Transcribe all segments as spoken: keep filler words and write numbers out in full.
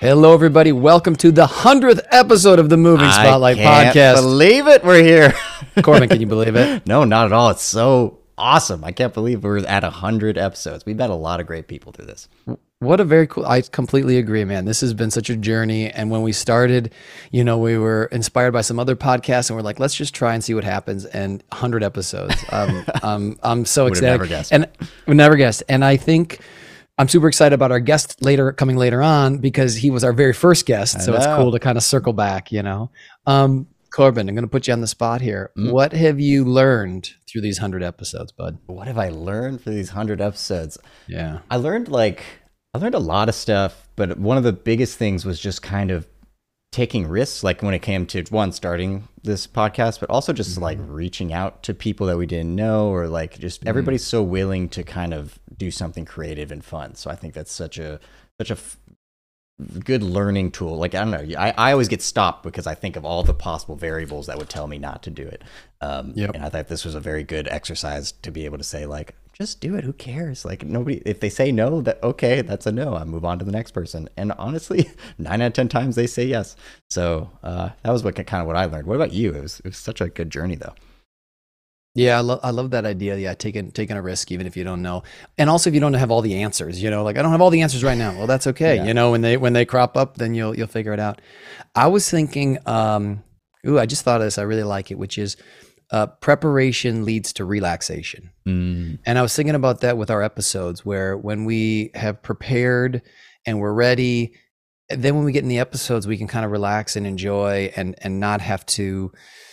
Hello, everybody. Welcome to the hundredth episode of the Moving Spotlight I can't podcast. Believe it, we're here. Corbin, can you believe it? No, not at all. It's so awesome. I can't believe we're at a hundred episodes. We've met a lot of great people through this. What a very cool. I completely agree, man. This has been such a journey. And when we started, you know, we were inspired by some other podcasts, and we're like, let's just try and see what happens. And one hundred episodes. Um, um, I'm so Would have excited. never guessed. And we never guessed. And I think I'm super excited about our guest later coming later on because he was our very first guest. So it's cool to kind of circle back, you know. Um, Corbin, I'm going to put you on the spot here. Mm. What have you learned through these hundred episodes, bud? What have I learned for these hundred episodes? Yeah. I learned like, I learned a lot of stuff, but one of the biggest things was just kind of taking risks, like when it came to one, starting this podcast, but also just mm-hmm. like reaching out to people that we didn't know, or like just mm-hmm. everybody's so willing to kind of do something creative and fun. So I think that's such a, such a f- good learning tool. Like, I don't know, I, I always get stopped because I think of all the possible variables that would tell me not to do it. Um, yep. And I thought this was a very good exercise to be able to say, like, just do it. Who cares? Like, nobody, if they say no, that okay, that's a no. I move on to the next person. And honestly, nine out of ten times they say yes. So uh, that was what kind of what I learned. What about you? It was, it was such a good journey though. Yeah, I love I love that idea. Yeah, taking taking a risk even if you don't know, and also if you don't have all the answers. You know, like I don't have all the answers right now. Well, that's okay. Yeah. You know, when they when they crop up, then you'll you'll figure it out. I was thinking, um, ooh, I just thought of this. I really like it, which is uh, preparation leads to relaxation. Mm. And I was thinking about that with our episodes, where when we have prepared and we're ready, then when we get in the episodes, we can kind of relax and enjoy and and not have to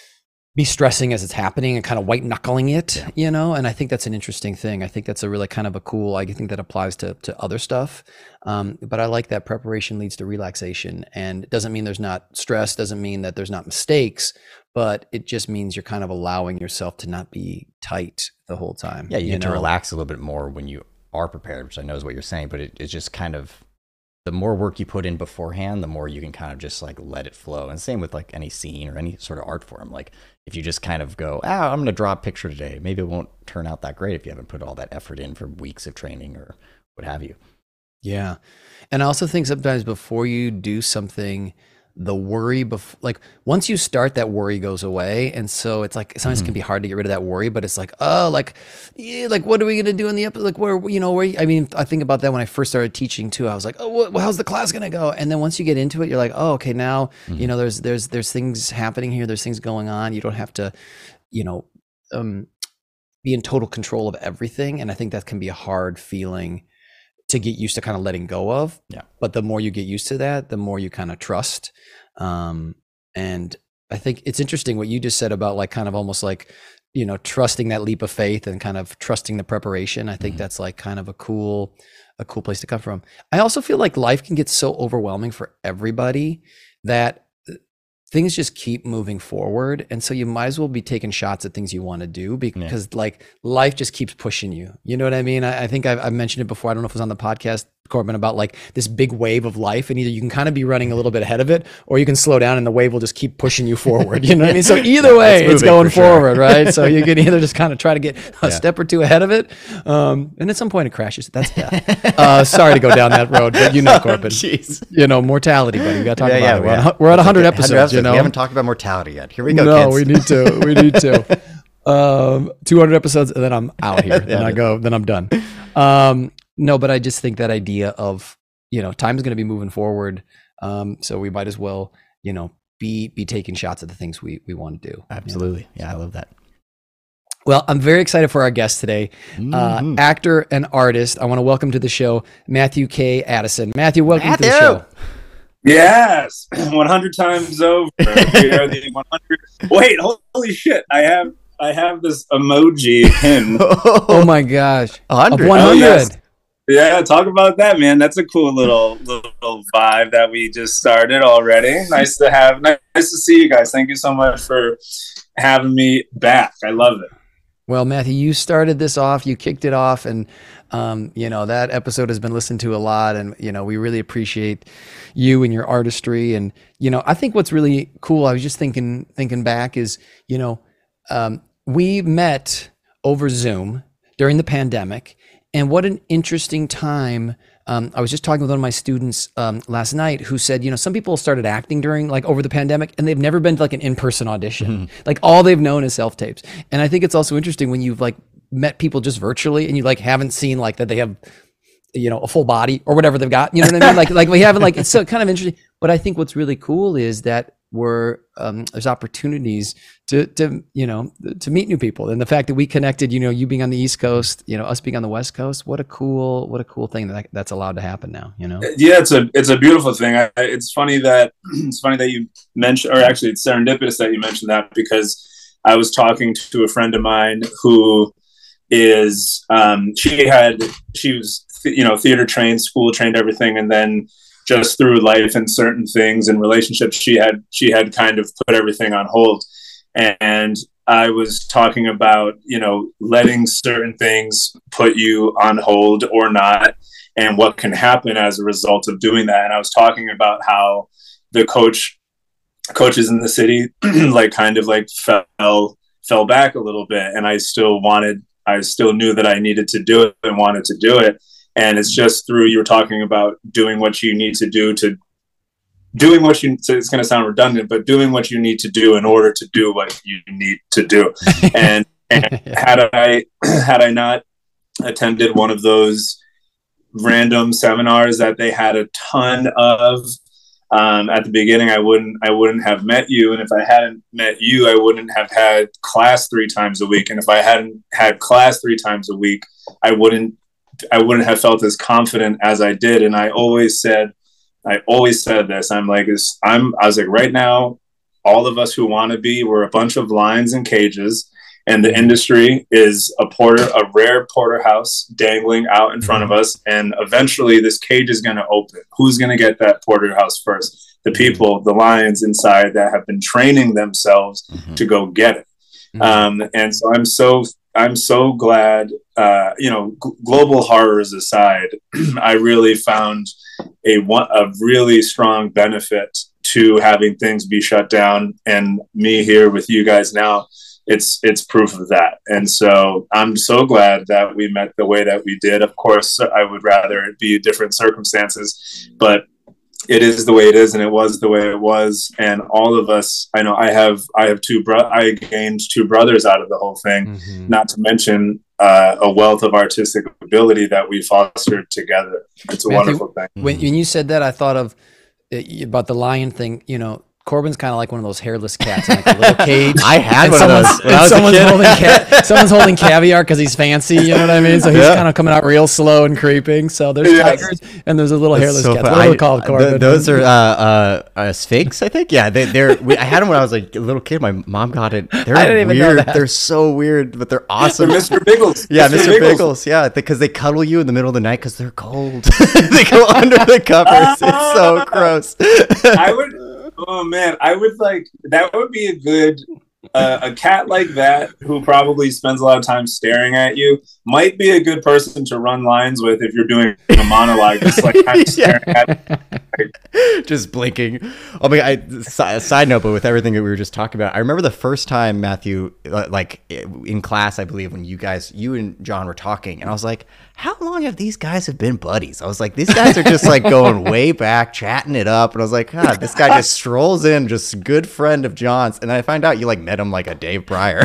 be stressing as it's happening and kind of white knuckling it, yeah. you know? And I think that's an interesting thing. I think that's a really kind of a cool, I think that applies to, to other stuff. Um, but I like that preparation leads to relaxation, and it doesn't mean there's not stress, doesn't mean that there's not mistakes, but it just means you're kind of allowing yourself to not be tight the whole time. Yeah. You, you get know? to relax a little bit more when you are prepared, which I know is what you're saying, but it, it's just kind of, the more work you put in beforehand, the more you can kind of just like let it flow. And same with like any scene or any sort of art form. Like if you just kind of go, ah, I'm going to draw a picture today, maybe it won't turn out that great if you haven't put all that effort in for weeks of training or what have you. Yeah. And I also think sometimes before you do something, the worry before, like once you start, that worry goes away. And so it's like, sometimes mm-hmm. it can be hard to get rid of that worry, but it's like, oh, like, yeah, like, what are we going to do in the episode? Like, where, you know, where, I mean, I think about that when I first started teaching too. I was like, oh, what, how's the class going to go? And then once you get into it, you're like, oh, okay, now, mm-hmm. you know, there's, there's, there's things happening here. There's things going on. You don't have to, you know, um, be in total control of everything. And I think that can be a hard feeling to get used to kind of letting go of. Yeah. But the more you get used to that, the more you kind of trust. Um, and I think it's interesting what you just said about like kind of almost like, you know, trusting that leap of faith and kind of trusting the preparation. I think mm-hmm. that's like kind of a cool, a cool place to come from. I also feel like life can get so overwhelming for everybody that things just keep moving forward. And so you might as well be taking shots at things you want to do because yeah. like life just keeps pushing you. You know what I mean? I, I think I've, I've mentioned it before. I don't know if it was on the podcast, Corbin, about like this big wave of life, and either you can kind of be running a little bit ahead of it, or you can slow down and the wave will just keep pushing you forward. You know what I mean? So either way, it's, it's going for forward, sure. right? So you can either just kind of try to get a yeah. step or two ahead of it. Um, and at some point it crashes. That's death. uh, sorry to go down that road, but you know, Corbin, oh, you know, mortality, buddy. We got to talk yeah, about yeah, it. We're, yeah. on, we're at one hundred episodes, episodes, you know? We haven't talked about mortality yet. Here we go, no, kids. we need to. We need to. Um, two hundred episodes, and then I'm out here. Then I go. Then I'm done. Um, no, but I just think that idea of, you know, time is going to be moving forward. Um, so we might as well, you know, be be taking shots at the things we we want to do. Absolutely. You know? Yeah, I love that. Well, I'm very excited for our guest today, mm-hmm. uh, actor and artist. I want to welcome to the show Matthew K. Addison. Matthew, welcome Matthew. to the show. Yes, one hundred times over. We are the one hundred. Wait, holy shit! I have I have this emoji pin. Oh my gosh, one hundred. one hundred. Oh, yes. Yeah, talk about that, man. That's a cool little little vibe that we just started already. Nice to have. Nice to see you guys. Thank you so much for having me back. I love it. Well, Matthew, you started this off. You kicked it off, and um, you know that episode has been listened to a lot. And you know we really appreciate you and your artistry. And you know I think what's really cool. I was just thinking thinking back is you know um, we met over Zoom during the pandemic. And what an interesting time Um, I was just talking with one of my students um, last night who said, you know, some people started acting during like over the pandemic and they've never been to like an in-person audition. Mm-hmm. Like all they've known is self-tapes. And I think it's also interesting when you've like met people just virtually and you like haven't seen like that they have, you know, a full body or whatever they've got, you know what I mean? Like, like we haven't like, it's so kind of interesting. But I think what's really cool is that we're, um, there's opportunities to, to, you know, to meet new people. And the fact that we connected, you know, you being on the East Coast, you know, us being on the West Coast, what a cool, what a cool thing that that's allowed to happen now, you know? Yeah, it's a, it's a beautiful thing. I, it's funny that, it's funny that you mentioned, or actually it's serendipitous that you mentioned that, because I was talking to a friend of mine who is, um, she had, she was, you know, theater trained, school trained, everything. And then just through life and certain things and relationships, she had, she had kind of put everything on hold. And I was talking about, you know, letting certain things put you on hold or not, and what can happen as a result of doing that. And I was talking about how the coach, coaches in the city, like kind of like fell, fell back a little bit. And I still wanted, I still knew that I needed to do it and wanted to do it. And it's just through, you were talking about doing what you need to do to doing what you, so it's going to sound redundant, but doing what you need to do in order to do what you need to do. And, and had I, had I not attended one of those random seminars that they had a ton of, um, at the beginning, I wouldn't, I wouldn't have met you. And if I hadn't met you, I wouldn't have had class three times a week. And if I hadn't had class three times a week, I wouldn't, I wouldn't have felt as confident as I did. And I always said, I always said this, I'm like, is I'm, I was like, right now, all of us who want to be, we're a bunch of lions and cages, and the industry is a porter, a rare porterhouse dangling out in front of us. And eventually this cage is going to open. Who's going to get that porterhouse first? The people, the lions inside that have been training themselves mm-hmm. to go get it. Mm-hmm. Um, and so I'm so, I'm so glad, uh, you know, g- global horrors aside, I really found a one, a really strong benefit to having things be shut down, and me here with you guys now, it's, it's proof of that. And so I'm so glad that we met the way that we did. Of course, I would rather it be different circumstances, but it is the way it is, and it was the way it was. And all of us, I know I have, I have two bro I gained two brothers out of the whole thing, mm-hmm. not to mention uh, a wealth of artistic ability that we fostered together. It's a Matthew, wonderful thing. When, when you said that, I thought of uh, about the lion thing, you know, Corbin's kind of like one of those hairless cats in like a little cage. I had one of those. And someone's, holding ca- someone's holding caviar because he's fancy, you know what I mean? So he's yeah. kind of coming out real slow and creeping. So there's yes. tigers and there's a little That's hairless so cat. What are they called, Corbin? Th- those are uh, uh, uh, sphinx, I think. Yeah, they, they're. We, I had them when I was like a little kid. My mom got it. They're I didn't weird. Even know that. They're so weird, but they're awesome. They're Mister Biggles. Yeah, Mister Biggles. Biggles. Yeah, because they cuddle you in the middle of the night because they're cold. They go under the covers. It's so gross. I would. Oh man, I would like that would be a good uh, a cat like that who probably spends a lot of time staring at you might be a good person to run lines with if you're doing a monologue, just like kind of staring at you. Just blinking. Oh my God, I, side note, but with everything that we were just talking about, I remember the first time, Matthew, like in class, I believe, when you guys, you and John were talking, and I was like, how long have these guys have been buddies? I was like, these guys are just like going way back, chatting it up. And I was like, God, this guy just strolls in, just a good friend of John's. And then I find out you like met him like a day prior.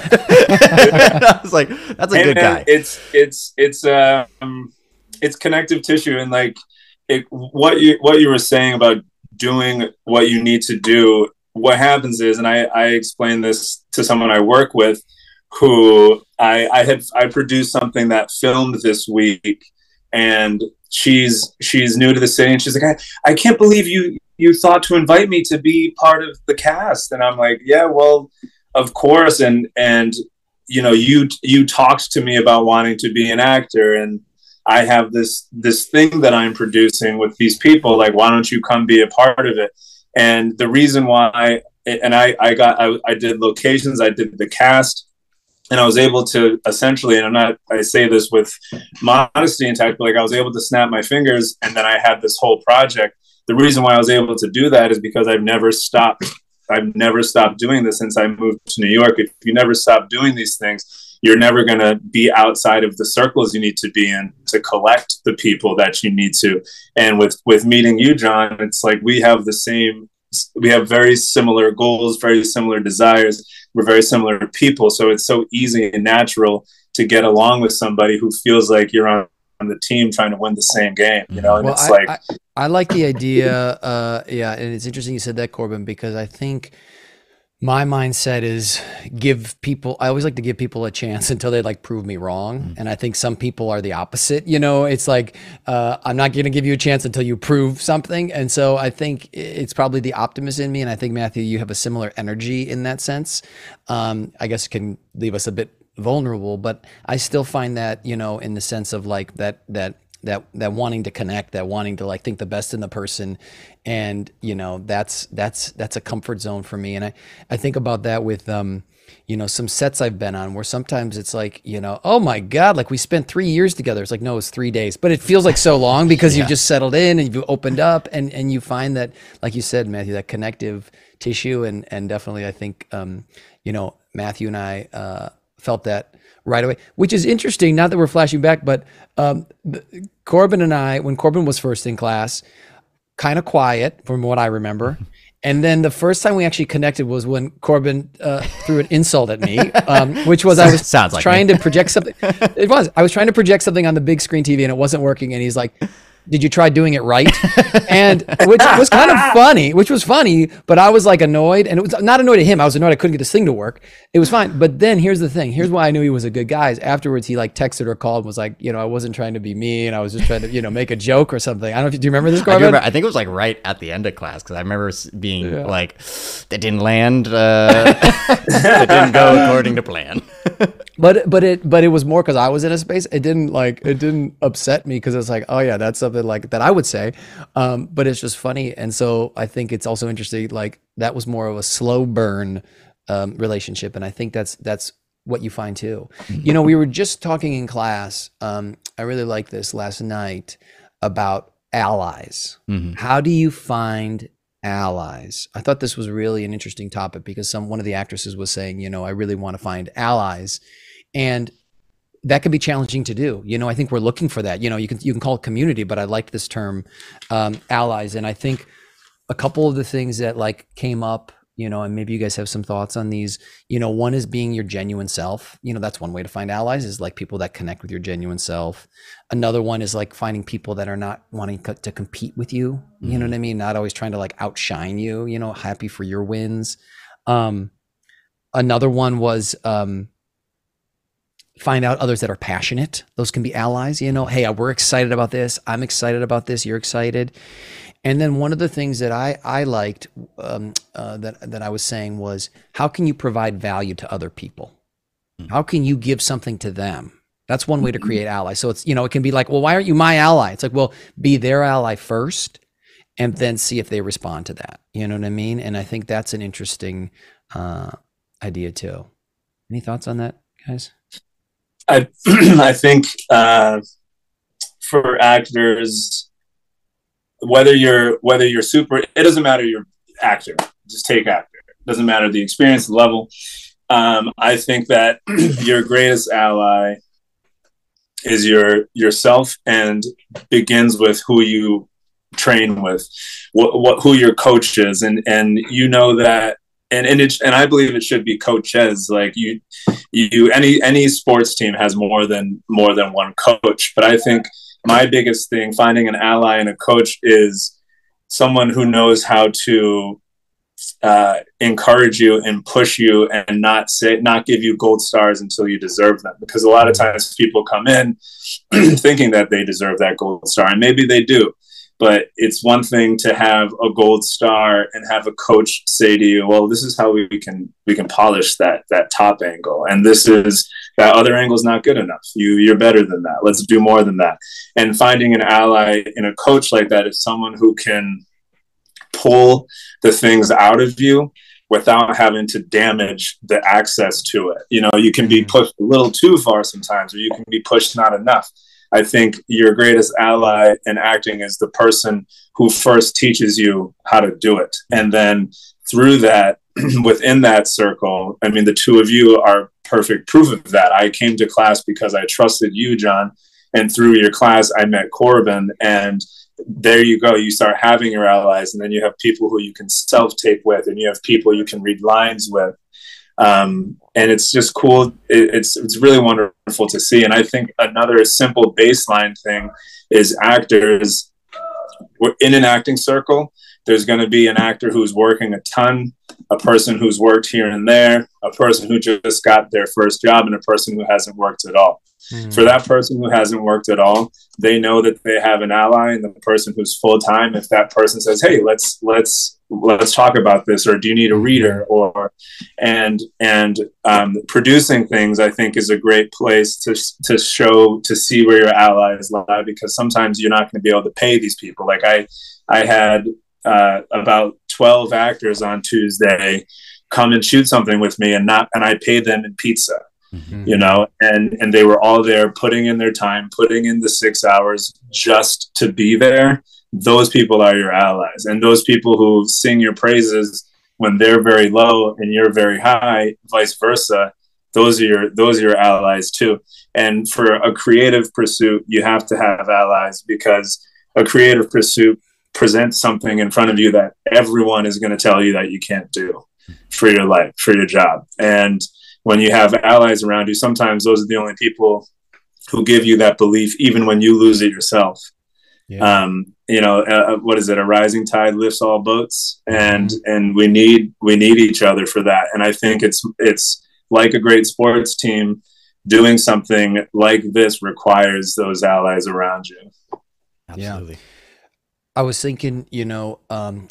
I was like, that's a hey, good man, guy. It's, it's, it's, um, it's connective tissue. And like it, what you, what you were saying about doing what you need to do, what happens is, and I, I explained this to someone I work with, who I, I had I produced something that filmed this week, and she's she's new to the city, and she's like, I, I can't believe you you thought to invite me to be part of the cast. And I'm like, yeah, well, of course. And and you know, you you talked to me about wanting to be an actor, and I have this this thing that I'm producing with these people. Like, why don't you come be a part of it? And the reason why, and I I got I, I did locations, I did the cast. And I was able to essentially, and I'm not, I say this with modesty intact, but like I was able to snap my fingers, and then I had this whole project. The reason why I was able to do that is because I've never stopped. I've never stopped doing this since I moved to New York. If you never stop doing these things, you're never going to be outside of the circles you need to be in to collect the people that you need to. And with, with meeting you, John, it's like we have the same, we have very similar goals, very similar desires. We're very similar people. So it's so easy and natural to get along with somebody who feels like you're on, on the team trying to win the same game, you know? And well, it's I, like, I, I like the idea. Uh, yeah. And it's interesting you said that, Corbin, because I think my mindset is give people, I always like to give people a chance until they like prove me wrong. Mm-hmm. And I think some people are the opposite, you know, it's like, uh, I'm not going to give you a chance until you prove something. And so I think it's probably the optimist in me. And I think, Matthew, you have a similar energy in that sense. Um, I guess it can leave us a bit vulnerable, but I still find that, you know, in the sense of like that, that, that, that wanting to connect, that wanting to like think the best in the person. And, you know, that's, that's, that's a comfort zone for me. And I, I think about that with, um, you know, some sets I've been on where sometimes it's like, you know, oh my God, like we spent three years together. It's like, no, it's three days, but it feels like so long because yeah. you've just settled in and you've opened up and, and you find that, like you said, Matthew, that connective tissue. And, and definitely, I think, um, you know, Matthew and I, uh, felt that right away, which is interesting. Not that we're flashing back, but um, Corbin and I, when Corbin was first in class, kind of quiet from what I remember. And then the first time we actually connected was when Corbin uh, threw an insult at me, um, which was I was Sounds like trying me. to project something. It was. I was trying to project something on the big screen T V and it wasn't working. And he's like, did you try doing it right? And which was kind of funny, which was funny, but I was like annoyed, and it was not annoyed at him. I was annoyed I couldn't get this thing to work. It was fine. But then here's the thing. Here's why I knew he was a good guy. Is afterwards he like texted or called and was like, you know, I wasn't trying to be mean. I was just trying to, you know, make a joke or something. I don't know if you, do you remember this, Corbin? I, do remember, I think it was like right at the end of class because I remember being yeah. like, that didn't land. Uh, it didn't go according to plan. But but it but it was more because I was in a space. It didn't like it didn't upset me because it's like, oh yeah, that's something like that I would say. Um, but it's just funny, and so I think it's also interesting. Like that was more of a slow burn um, relationship, and I think that's that's what you find too. You know, we were just talking in class. Um, I really liked this last night about allies. Mm-hmm. How do you find allies? I thought this was really an interesting topic because some one of the actresses was saying, you know, I really want to find allies. And that can be challenging to do. You know, I think we're looking for that. You know, you can you can call it community, but I like this term, um, allies. And I think a couple of the things that like came up, you know, and maybe you guys have some thoughts on these. You know, one is being your genuine self. You know, that's one way to find allies is like people that connect with your genuine self. Another one is like finding people that are not wanting co- to compete with you. You mm-hmm. know what I mean? Not always trying to like outshine you. You know, happy for your wins. Um, another one was. Um, Find out others that are passionate. Those can be allies, you know, hey, we're excited about this. I'm excited about this. You're excited. And then one of the things that I, I liked um, uh, that, that I was saying was, how can you provide value to other people? How can you give something to them? That's one way to create allies. So it's, you know, it can be like, well, why aren't you my ally? It's like, well, be their ally first and then see if they respond to that. You know what I mean? And I think that's an interesting uh, idea too. Any thoughts on that, guys? I I think uh, for actors, whether you're whether you're super, it doesn't matter. You're actor. Just take actor. It doesn't matter the experience, the level. Um, I think that your greatest ally is your yourself, and begins with who you train with, what, what who your coach is, and and you know that. And and it, and I believe it should be coaches. Like you, you any any sports team has more than more than one coach. But I think my biggest thing, finding an ally and a coach, is someone who knows how to uh, encourage you and push you, and not say not give you gold stars until you deserve them. Because a lot of times people come in thinking that they deserve that gold star, and maybe they do. But it's one thing to have a gold star and have a coach say to you, well, this is how we can we can polish that that top angle. And this is that other angle is not good enough. You, you're better than that. Let's do more than that. And finding an ally in a coach like that is someone who can pull the things out of you without having to damage the access to it. You know, you can be pushed a little too far sometimes, or you can be pushed not enough. I think your greatest ally in acting is the person who first teaches you how to do it, and then through that, within that circle, I mean, the two of you are perfect proof of that. I came to class because I trusted you, John. And through your class, I met Corbin. And there you go. You start having your allies, and then you have people who you can self-tape with, and you have people you can read lines with. Um, and it's just cool. It, it's it's really wonderful to see. And I think another simple baseline thing is actors in an acting circle. There's going to be an actor who's working a ton, a person who's worked here and there, a person who just got their first job, and a person who hasn't worked at all. Mm. For that person who hasn't worked at all, they know that they have an ally, and the person who's full time, if that person says, "Hey, let's let's let's talk about this," or "Do you need a reader?" or and and um, producing things, I think, is a great place to to show to see where your allies lie, because sometimes you're not going to be able to pay these people. Like I I had uh, about twelve actors on Tuesday come and shoot something with me, and not and I paid them in pizza. Mm-hmm. You know, and and they were all there putting in their time, putting in the six hours just to be there. Those people are your allies, and those people who sing your praises when they're very low and you're very high, vice versa. Those are your those are your allies too. And for a creative pursuit, you have to have allies, because a creative pursuit presents something in front of you that everyone is going to tell you that you can't do for your life, for your job. And when you have allies around you, sometimes those are the only people who give you that belief, even when you lose it yourself. Yeah. Um, you know, uh, what is it? A rising tide lifts all boats, and mm-hmm. and we need we need each other for that. And I think it's it's like a great sports team. Doing something like this requires those allies around you. Absolutely. Yeah. I was thinking, you know, um,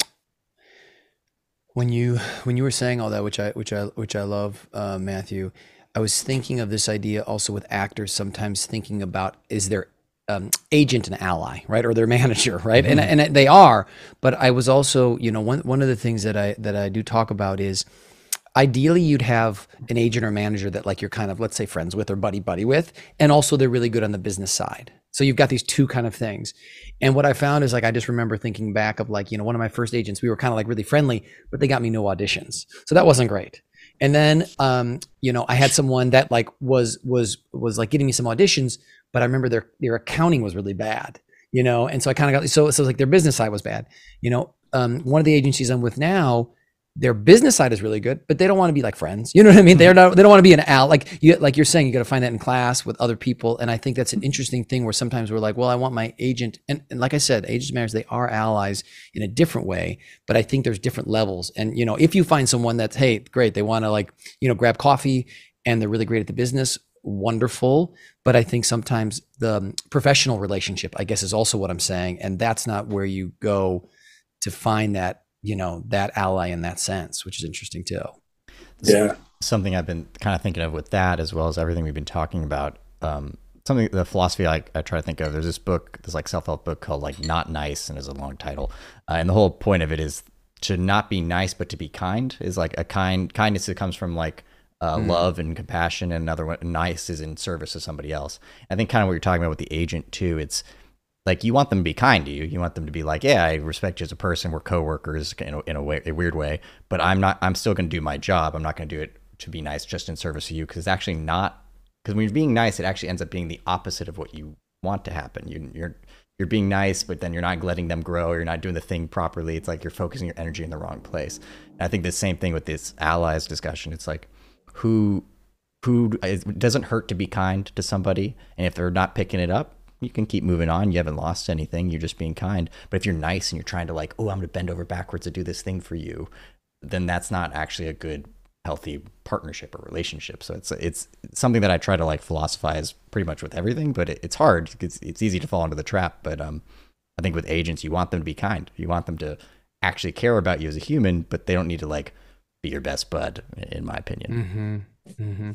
When you when you were saying all that, which I which I which I love, uh, Matthew, I was thinking of this idea also with actors sometimes thinking about, is their um, agent an ally, right, or their manager, right? Mm-hmm. And and they are, but I was also, you know, one one of the things that I that I do talk about is, ideally you'd have an agent or manager that, like, you're kind of, let's say, friends with or buddy buddy with, and also they're really good on the business side. So you've got these two kind of things. And what I found is, like, I just remember thinking back of, like, you know, one of my first agents, we were kind of like really friendly, but they got me no auditions. So that wasn't great. And then, um, you know, I had someone that like was, was, was like getting me some auditions, but I remember their, their accounting was really bad, you know? And so I kind of got, so, so like their business side was bad, you know? Um, one of the agencies I'm with now, their business side is really good, but they don't want to be like friends. You know what I mean? They're not, they don't want to be an al, like you, like you're saying, you got to find that in class with other people. And I think that's an interesting thing where sometimes we're like, well, I want my agent. And, and like I said, agents and managers, they are allies in a different way, but I think there's different levels. And, you know, if you find someone that's, hey, great, they want to, like, you know, grab coffee and they're really great at the business, wonderful. But I think sometimes the professional relationship, I guess, is also what I'm saying. And that's not where you go to find that, you know, that ally in that sense, which is interesting too. Yeah. Something I've been kind of thinking of with that, as well as everything we've been talking about, um, something, the philosophy I, I try to think of, there's this book, this like self-help book called like Not Nice, and is a long title. Uh, and the whole point of it is to not be nice, but to be kind, is like a kind kindness that comes from like uh, mm. love and compassion. And another one, nice, is in service to somebody else. I think kind of what you're talking about with the agent too, it's like, you want them to be kind to you. You want them to be like, yeah, I respect you as a person. We're coworkers in a, in a, way, a weird way, but I'm not, I'm still going to do my job. I'm not going to do it to be nice just in service to you. Cause it's actually not, because when you're being nice, it actually ends up being the opposite of what you want to happen. You, you're, you're being nice, but then you're not letting them grow. You're not doing the thing properly. It's like you're focusing your energy in the wrong place. And I think the same thing with this allies discussion. It's like, who, who, it doesn't hurt to be kind to somebody. And if they're not picking it up, you can keep moving on. You haven't lost anything. You're just being kind. But if you're nice and you're trying to like, oh, I'm going to bend over backwards to do this thing for you, then that's not actually a good, healthy partnership or relationship. So it's it's something that I try to like philosophize pretty much with everything, but it, it's hard. It's, it's easy to fall into the trap. But um, I think with agents, you want them to be kind. You want them to actually care about you as a human, but they don't need to like be your best bud, in my opinion. Mm-hmm. Mm-hmm.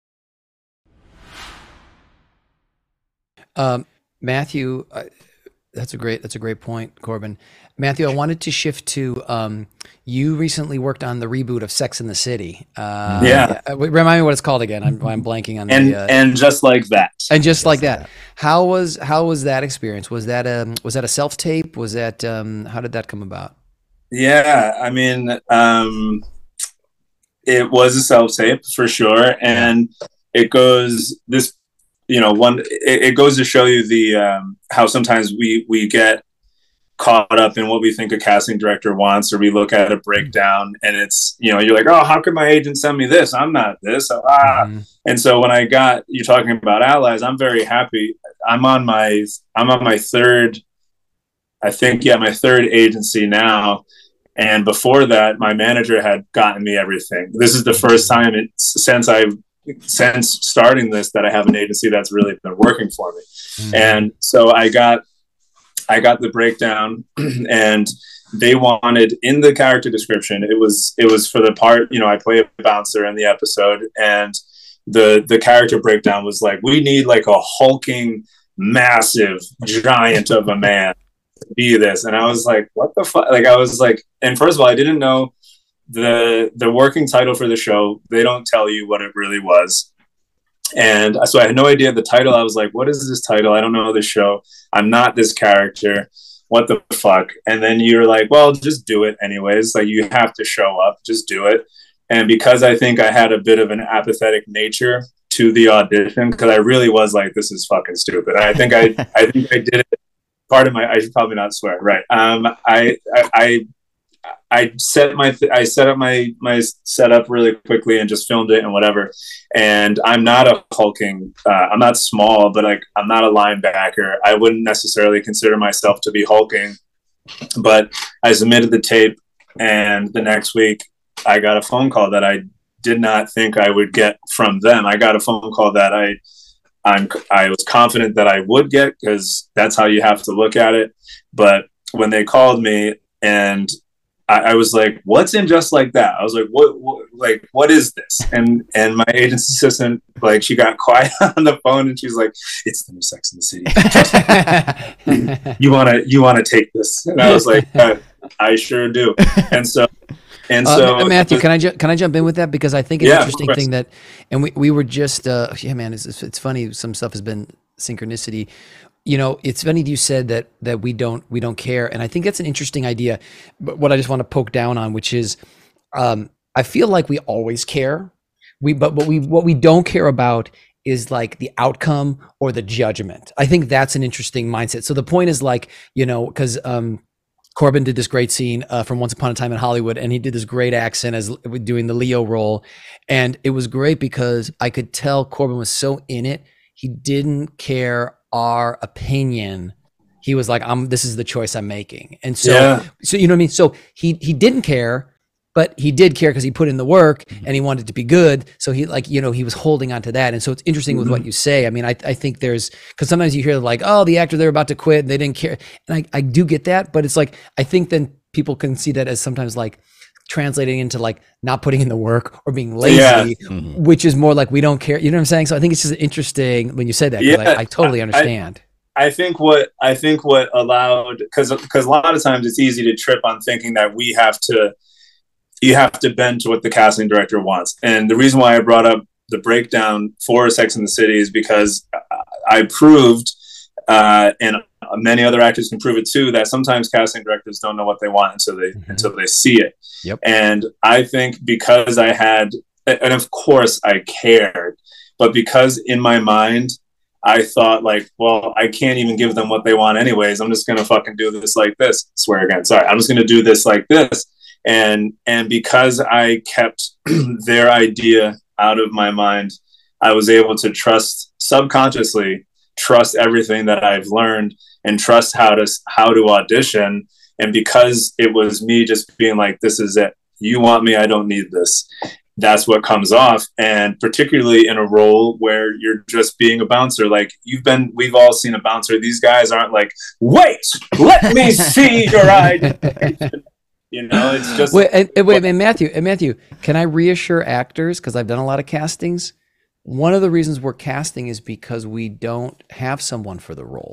Um, Matthew, uh, That's a great, that's a great point, Corbin. Matthew, I wanted to shift to, um, you recently worked on the reboot of Sex and the City. Uh, yeah. yeah. Remind me what it's called again. I'm, I'm blanking on and, the, uh, and just like that. And just, just like that. that. How was, how was that experience? Was that a, was that a self tape? Was that, um, how did that come about? Yeah. I mean, um, it was a self tape for sure. And it goes this, you know, one, it, it goes to show you the, um, how sometimes we, we get caught up in what we think a casting director wants, or we look at a breakdown and it's, you know, you're like, oh, how could my agent send me this? I'm not this. So, ah. Mm-hmm. And so when I got you talking about Allies, I'm very happy. I'm on my, I'm on my third, I think, yeah, my third agency now. And before that, my manager had gotten me everything. This is the first time it, since I've, since starting this that I have an agency that's really been working for me. Mm-hmm. And so I got, I got the breakdown and they wanted in the character description, it was, it was for the part, you know, I play a bouncer in the episode, and the, the character breakdown was like, we need like a hulking, massive giant of a man to be this. And I was like, what the fuck? Like, I was like, and first of all, I didn't know the the working title for the show. They don't tell you what it really was, and so I had no idea the title. I was like, what is this title? I don't know this show. I'm not this character. What the fuck? And then you're like, well, just do it anyways. Like, you have to show up, just do it. And because I think I had a bit of an apathetic nature to the audition, because I really was like, this is fucking stupid. I think I I think I did it. Part of my, I should probably not swear, right? Um, I I. I I set my, th- I set up my, my setup really quickly and just filmed it and whatever. And I'm not a hulking, uh, I'm not small, but like, I'm not a linebacker. I wouldn't necessarily consider myself to be hulking, but I submitted the tape, and the next week I got a phone call that I did not think I would get from them. I got a phone call that I, I'm, I was confident that I would get, because that's how you have to look at it. But when they called me, and I, I was like, what's in Just Like That? I was like, what, what, like, what is this? And, and my agent's assistant, like, she got quiet on the phone, and she's like, it's the new Sex and the City. you want to, you want to take this? And I was like, uh, I sure do. And so, and so uh, Matthew, can I, ju- can I jump in with that? Because I think an yeah, interesting thing that, and we, we were just, uh, yeah, man, it's, it's funny. Some stuff has been synchronicity. You know, it's funny you said that that we don't we don't care, and I think that's an interesting idea. But what I just want to poke down on, which is, um, I feel like we always care. We but what we what we don't care about is like the outcome or the judgment. I think that's an interesting mindset. So the point is, like, you know, because um, Corbin did this great scene uh, from Once Upon a Time in Hollywood, and he did this great accent as doing the Leo role, and it was great because I could tell Corbin was so in it. He didn't care our opinion. He was like, I'm, this is the choice I'm making. And so, yeah. so, you know what I mean? So he, he didn't care, but he did care because he put in the work and he wanted it to be good. So he, like, you know, he was holding on to that. And so it's interesting mm-hmm. with what you say. I mean, I, I think there's, cause sometimes you hear like, oh, the actor, they're about to quit and they didn't care. And I, I do get that, but it's like, I think then people can see that as sometimes like translating into like not putting in the work or being lazy, yeah. mm-hmm. which is more like we don't care. You know what I'm saying? So I think it's just interesting when you said that. Yeah, I, I totally understand. I, I think what I think what allowed, because because a lot of times it's easy to trip on thinking that we have to, you have to bend to what the casting director wants. And the reason why I brought up the breakdown for Sex and the City is because I proved, uh, and many other actors can prove it too, that sometimes casting directors don't know what they want until they mm-hmm. until they see it. Yep. And I think because I had, and of course I cared, but because in my mind I thought like, well, I can't even give them what they want anyways. I'm just gonna fucking do this like this. Swear again, sorry. I'm just gonna do this like this. And and because I kept their idea out of my mind, I was able to trust subconsciously, trust everything that I've learned, and trust how to how to audition. And because it was me just being like, this is it. You want me, I don't need this. That's what comes off. And particularly in a role where you're just being a bouncer, like you've been, we've all seen a bouncer. These guys aren't like, wait, let me see your identification. You know, it's just wait, and, and wait, and Matthew, and Matthew, can I reassure actors? Because I've done a lot of castings. One of the reasons we're casting is because we don't have someone for the role.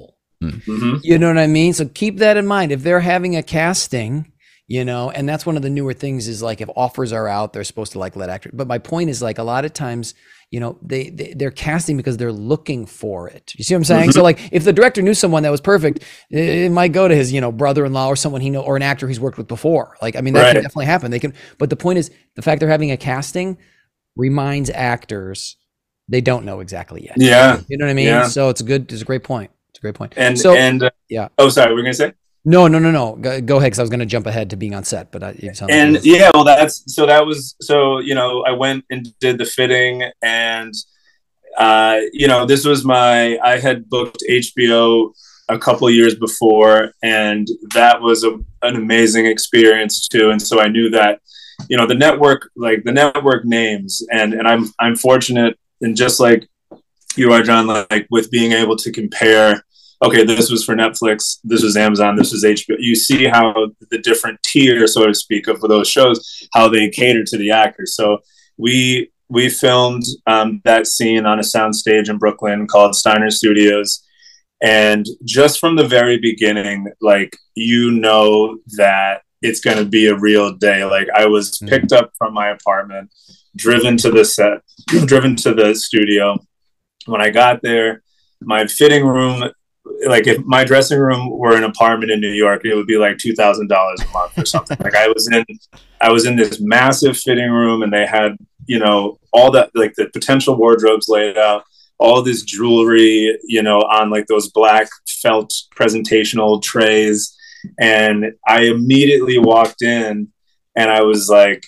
Mm-hmm. You know what I mean? So keep that in mind. If they're having a casting, you know, and that's one of the newer things is like if offers are out, they're supposed to like let actors. But my point is like a lot of times, you know, they, they they're casting because they're looking for it. You see what I'm saying? Mm-hmm. So like if the director knew someone that was perfect, it, it might go to his, you know, brother-in-law or someone he know or an actor he's worked with before. Like, I mean, that right. can definitely happen. They can, but the point is the fact they're having a casting reminds actors they don't know exactly yet. Yeah. You know what I mean? Yeah. So it's a good, it's a great point. It's a great point. And, so, and, uh, yeah. Oh, sorry. We're going to say? No, no, no, no. Go, go ahead. Cause I was going to jump ahead to being on set, but I, it sounded and like yeah, well, that's, so that was, so, you know, I went and did the fitting and, uh, you know, this was my, I had booked H B O a couple of years before, and that was a, an amazing experience too. And so I knew that, you know, the network, like the network names, and, and I'm, I'm fortunate, and just like you are, John, like with being able to compare, okay, this was for Netflix, this was Amazon, this was H B O. You see how the different tier, so to speak, of those shows, how they cater to the actors. So we we filmed um, that scene on a soundstage in Brooklyn called Steiner Studios. And just from the very beginning, like, you know that it's going to be a real day. Like, I was picked up from my apartment, driven to the set, driven to the studio. When I got there, my fitting room, like if my dressing room were an apartment in New York, it would be like two thousand dollars a month or something. Like I was in, I was in this massive fitting room, and they had, you know, all that, like the potential wardrobes laid out, all this jewelry, you know, on like those black felt presentational trays. And I immediately walked in and I was like,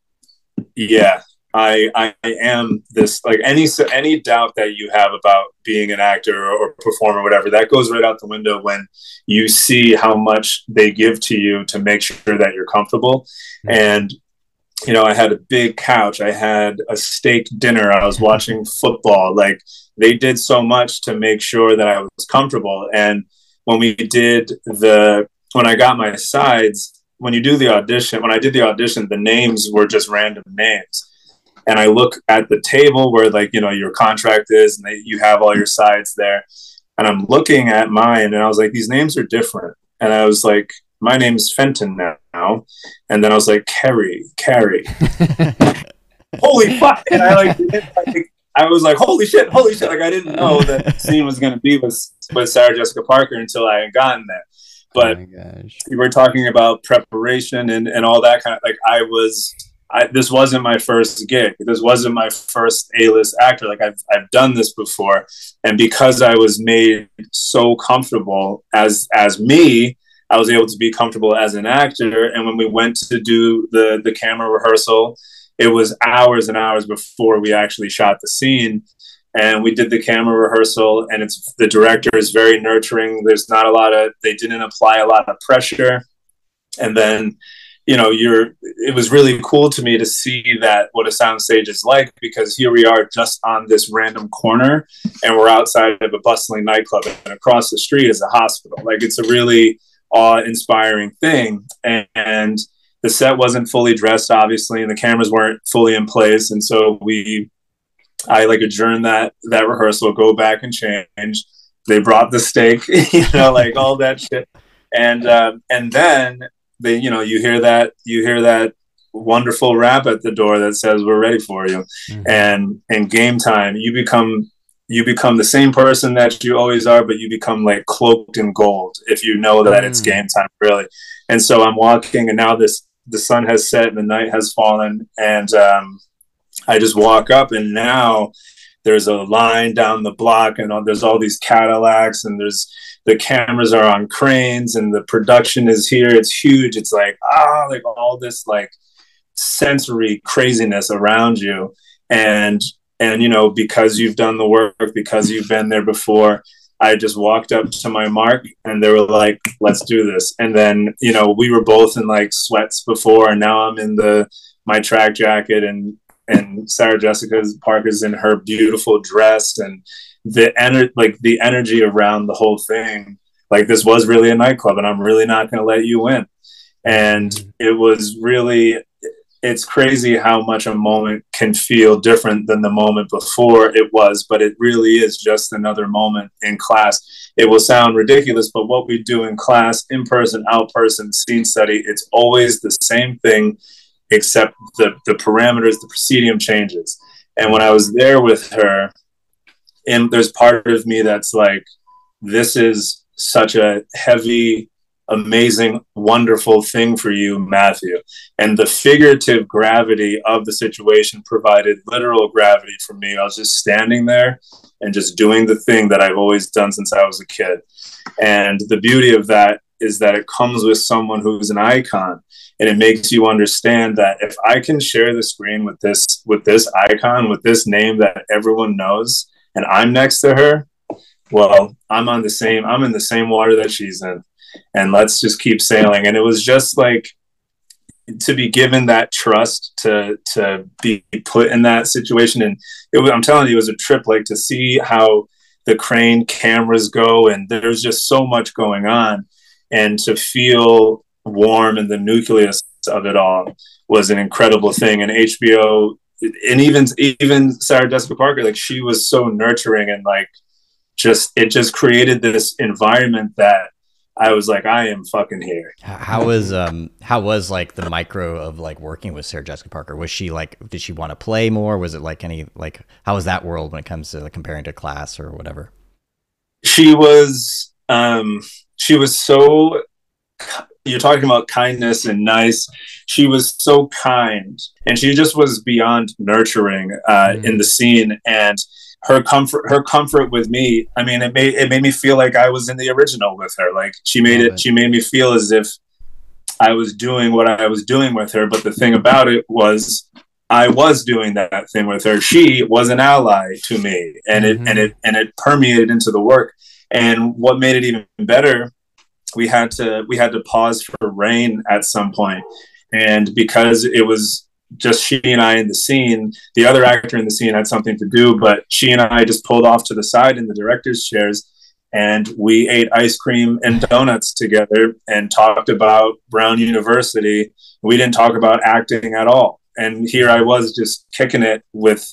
yeah, I, I am this, like any, any doubt that you have about being an actor or, or performer, or whatever, that goes right out the window when you see how much they give to you to make sure that you're comfortable. Mm-hmm. And, you know, I had a big couch, I had a steak dinner, I was watching football. Like, they did so much to make sure that I was comfortable. And when we did the, when I got my sides, when you do the audition, when I did the audition, the names were just random names. And I look at the table where, like, you know, your contract is, and they, you have all your sides there. And I'm looking at mine, and I was like, these names are different. And I was like, my name's Fenton now. And then I was like, Kerry, Carrie. Holy fuck. And I like, like, I was like, holy shit, holy shit. Like, I didn't know that the scene was going to be with, with Sarah Jessica Parker until I had gotten there. But oh we were talking about preparation and, and all that kind of, like, I was, I, this wasn't my first gig. This wasn't my first A-list actor. Like, I've, I've done this before. And because I was made so comfortable as, as me, I was able to be comfortable as an actor. And when we went to do the, the camera rehearsal, it was hours and hours before we actually shot the scene. And we did the camera rehearsal, and it's, the director is very nurturing. There's not a lot of, they didn't apply a lot of pressure. And then, you know, you're, it was really cool to me to see that, what a soundstage is like, because here we are just on this random corner, and we're outside of a bustling nightclub, and across the street is a hospital. Like, it's a really awe-inspiring thing. And, and the set wasn't fully dressed, obviously, and the cameras weren't fully in place. And so we, I like adjourned that, that rehearsal, go back and change. They brought the steak, you know, like all that shit. And, um, and then they, you know, you hear that, you hear that wonderful rap at the door that says, we're ready for you. Mm-hmm. And, and game time, you become, you become the same person that you always are, but you become like cloaked in gold if you know that mm. it's game time, really. And so I'm walking, and now this, the sun has set and the night has fallen, and um, I just walk up, and now there's a line down the block, and all, there's all these Cadillacs, and there's, the cameras are on cranes, and the production is here. It's huge. It's like, ah, like all this like sensory craziness around you. And, and, you know, because you've done the work, because you've been there before, I just walked up to my mark, and they were like, let's do this. And then, you know, we were both in like sweats before, and now I'm in the, my track jacket, and, and Sarah Jessica Parker's in her beautiful dress, and the ener- like the energy around the whole thing, like, this was really a nightclub, and I'm really not going to let you in. And it was really, it's crazy how much a moment can feel different than the moment before it was, but it really is just another moment in class. It will sound ridiculous, but what we do in class, in person, out person, scene study, it's always the same thing, except the, the parameters, the proscenium changes. And when I was there with her, and there's part of me that's like, this is such a heavy, amazing, wonderful thing for you, Matthew. And the figurative gravity of the situation provided literal gravity for me. I was just standing there and just doing the thing that I've always done since I was a kid. And the beauty of that is that it comes with someone who's an icon, and it makes you understand that if I can share the screen with this, with this icon, with this name that everyone knows, and I'm next to her, well, I'm on the same, I'm in the same water that she's in. And let's just keep sailing. And it was just like to be given that trust to to be put in that situation. And it was, I'm telling you, it was a trip, like to see how the crane cameras go, and there's just so much going on. And to feel warm in the nucleus of it all was an incredible thing. And H B O, and even even Sarah Jessica Parker, like she was so nurturing, and like just it just created this environment that I was like, I am fucking here. How was um how was like the micro of like working with Sarah Jessica Parker? Was she like, did she want to play more? Was it like any like how was that world when it comes to like, comparing to class or whatever? She was um she was so, you're talking about kindness and nice. She was so kind, and she just was beyond nurturing uh mm. in the scene. And her comfort, her comfort with me. I mean, it made, it made me feel like I was in the original with her. Like she made it, it, she made me feel as if I was doing what I was doing with her. But the thing about it was I was doing that thing with her. She was an ally to me, and mm-hmm. it, and it, and it permeated into the work. And what made it even better, we had to, we had to pause for rain at some point. And because it was just she and I in the scene, the other actor in the scene had something to do, but she and I just pulled off to the side in the director's chairs, and we ate ice cream and donuts together and talked about Brown University. We didn't talk about acting at all. And here I was just kicking it with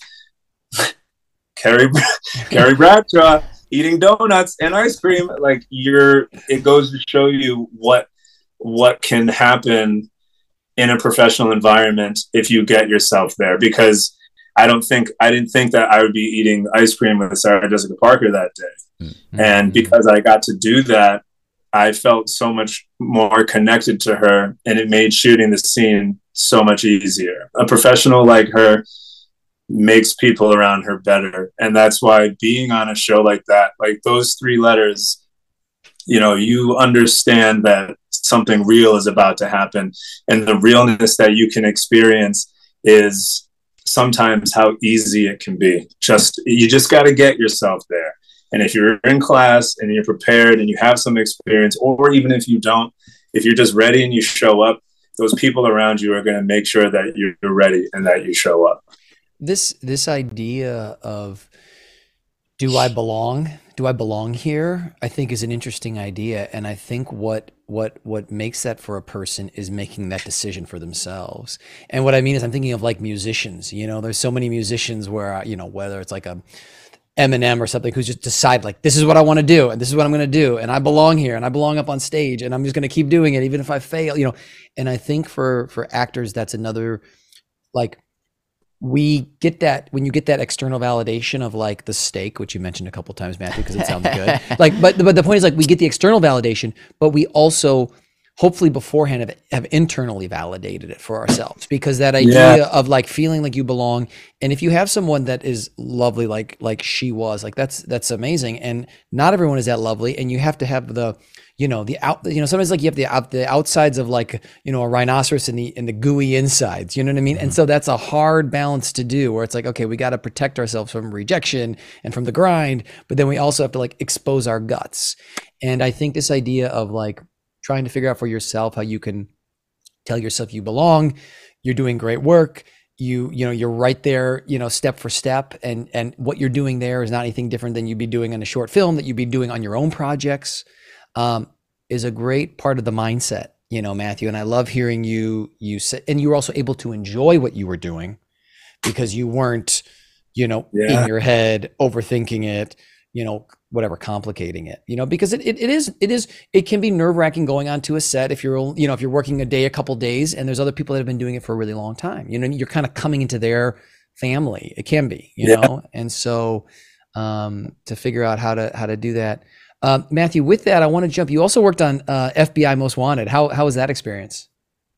Carrie, Carrie Bradshaw eating donuts and ice cream. Like you're, it goes to show you what, what can happen in a professional environment if you get yourself there. Because I don't think, I didn't think that I would be eating ice cream with Sarah Jessica Parker that day. Mm-hmm. And because I got to do that, I felt so much more connected to her, and it made shooting the scene so much easier. A professional like her makes people around her better. And that's why being on a show like that, like those three letters, you know, you understand that something real is about to happen. And the realness that you can experience is sometimes how easy it can be. Just, you just got to get yourself there. And if you're in class and you're prepared and you have some experience, or even if you don't, if you're just ready and you show up, those people around you are going to make sure that you're ready and that you show up. This, this idea of, do I belong? Do I belong here? I think is an interesting idea. And I think what, what, what makes that for a person is making that decision for themselves. And what I mean is I'm thinking of like musicians, you know, there's so many musicians where, you know, whether it's like a Eminem or something, who's just decide like, this is what I want to do, and this is what I'm going to do, and I belong here, and I belong up on stage, and I'm just going to keep doing it even if I fail, you know. And I think for for actors, that's another, like, we get that when you get that external validation of like the steak, which you mentioned a couple times, Matthew, because it sounds good. Like, but but the point is, like, we get the external validation, but we also hopefully beforehand have, have internally validated it for ourselves, because that idea yeah. of like feeling like you belong. And if you have someone that is lovely, like, like she was, like, that's, that's amazing. And not everyone is that lovely. And you have to have the, you know, the out, you know, sometimes like you have the out, the outsides of like, you know, a rhinoceros and the, and the gooey insides, you know what I mean? Mm-hmm. And so that's a hard balance to do, where it's like, okay, we got to protect ourselves from rejection and from the grind, but then we also have to like expose our guts. And I think this idea of like, trying to figure out for yourself how you can tell yourself you belong, you're doing great work, you you know you're right there, you know, step for step, and and what you're doing there is not anything different than you'd be doing on a short film, that you'd be doing on your own projects, um, is a great part of the mindset you know, Matthew, and I love hearing you, you say, and you were also able to enjoy what you were doing because you weren't, you know, Yeah. in your head, overthinking it, you know, whatever, complicating it, you know, because it, it, it is, it is, it can be nerve wracking going onto a set if you're, you know, if you're working a day, a couple days, and there's other people that have been doing it for a really long time, you know, you're kind of coming into their family. It can be, you Yeah. know, and so um, to figure out how to, how to do that. Um, Matthew, with that, I want to jump. You also worked on uh, F B I Most Wanted. How how was that experience?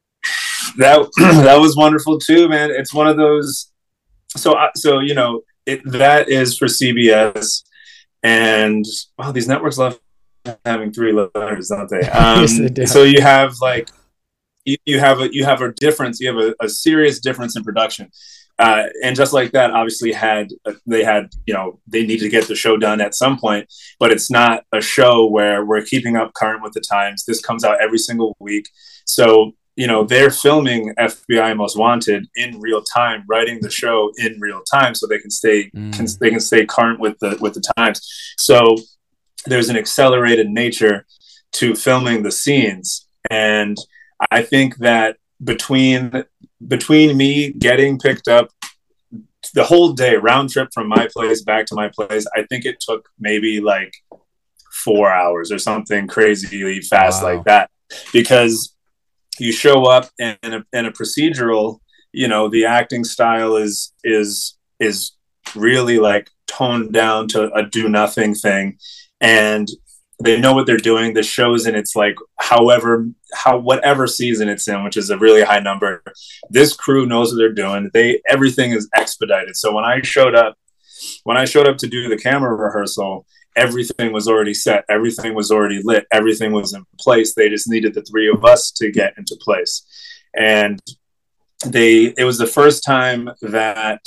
That that was wonderful too, man. It's one of those. So so you know it, that is for C B S, and wow, these networks love having three letters, don't they? Um, Yes, they do. So you have like you, you have a you have a difference. You have a, a serious difference in production. Uh, and just like that, obviously had they had, you know, they need to get the show done at some point, but it's not a show where we're keeping up current with the times. This comes out every single week. So, you know, they're filming F B I Most Wanted in real time, writing the show in real time so they can stay, Mm. can, they can stay current with the, with the times. So there's an accelerated nature to filming the scenes. And I think that between between me getting picked up the whole day round trip from my place back to my place, I think it took maybe like four hours or something crazily fast Wow. like that, because you show up in a, in a procedural, you know, the acting style is is is really like toned down to a do nothing thing, and they know what they're doing. The show's in its like however how whatever season it's in, which is a really high number. This crew knows what they're doing. They everything is expedited. So when I showed up, when I showed up to do the camera rehearsal, everything was already set. Everything was already lit. Everything was in place. They just needed the three of us to get into place. And they it was the first time that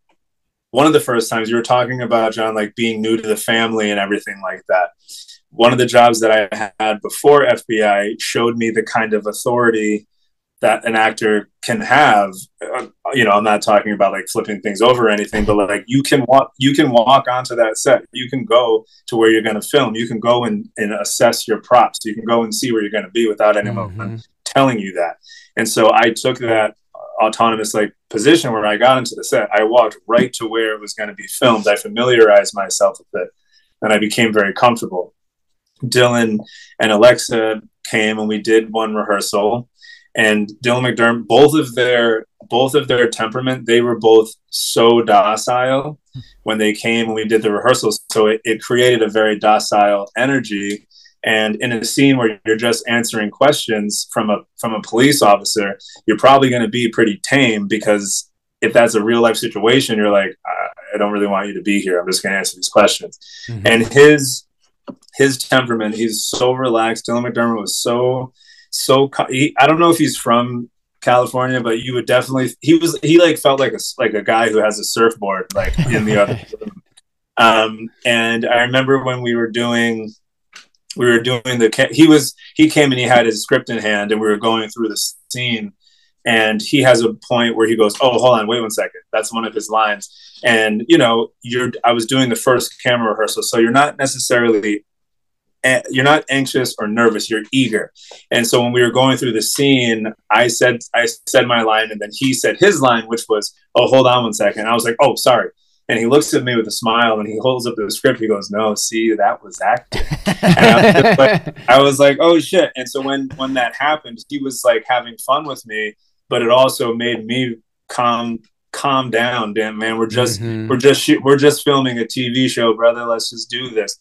one of the first times you were talking about, John, like being new to the family and everything like that. One of the jobs that I had before F B I showed me the kind of authority that an actor can have. You know, I'm not talking about like flipping things over or anything, but like you can walk, you can walk onto that set. You can go to where you're going to film. You can go and, and assess your props. You can go and see where you're going to be without anyone Mm-hmm. telling you that. And so I took that autonomous like position where I got into the set. I walked right to where it was going to be filmed. I familiarized myself with it, and I became very comfortable. Dylan and Alexa came and we did one rehearsal, and Dylan McDermott, both of their both of their temperament, they were both so docile when they came and we did the rehearsals. So it, it created a very docile energy. And in a scene where you're just answering questions from a from a police officer, you're probably going to be pretty tame, because if that's a real life situation, you're like, I don't really want you to be here. I'm just going to answer these questions. Mm-hmm. And his his temperament, he's so relaxed. Dylan McDermott was so so. He, I don't know if he's from California, but you would definitely. He was. He like felt like a like a guy who has a surfboard like in the other room. Um, and I remember when we were doing. We were doing the, he was, he came and he had his script in hand and we were going through the scene, and he has a point where he goes, oh, hold on, wait one second. That's one of his lines. And, you know, you're, I was doing the first camera rehearsal. So you're not necessarily, you're not anxious or nervous, you're eager. And so when we were going through the scene, I said, I said my line, and then he said his line, which was, oh, hold on one second. I was like, oh, sorry. And he looks at me with a smile and he holds up the script. He goes, no, see, that was acting. And I was, like, I was like, oh shit. And so when, when that happened, he was like having fun with me, but it also made me calm, calm down. Damn, man, we're just, mm-hmm. we're just, we're just filming a T V show, brother. Let's just do this.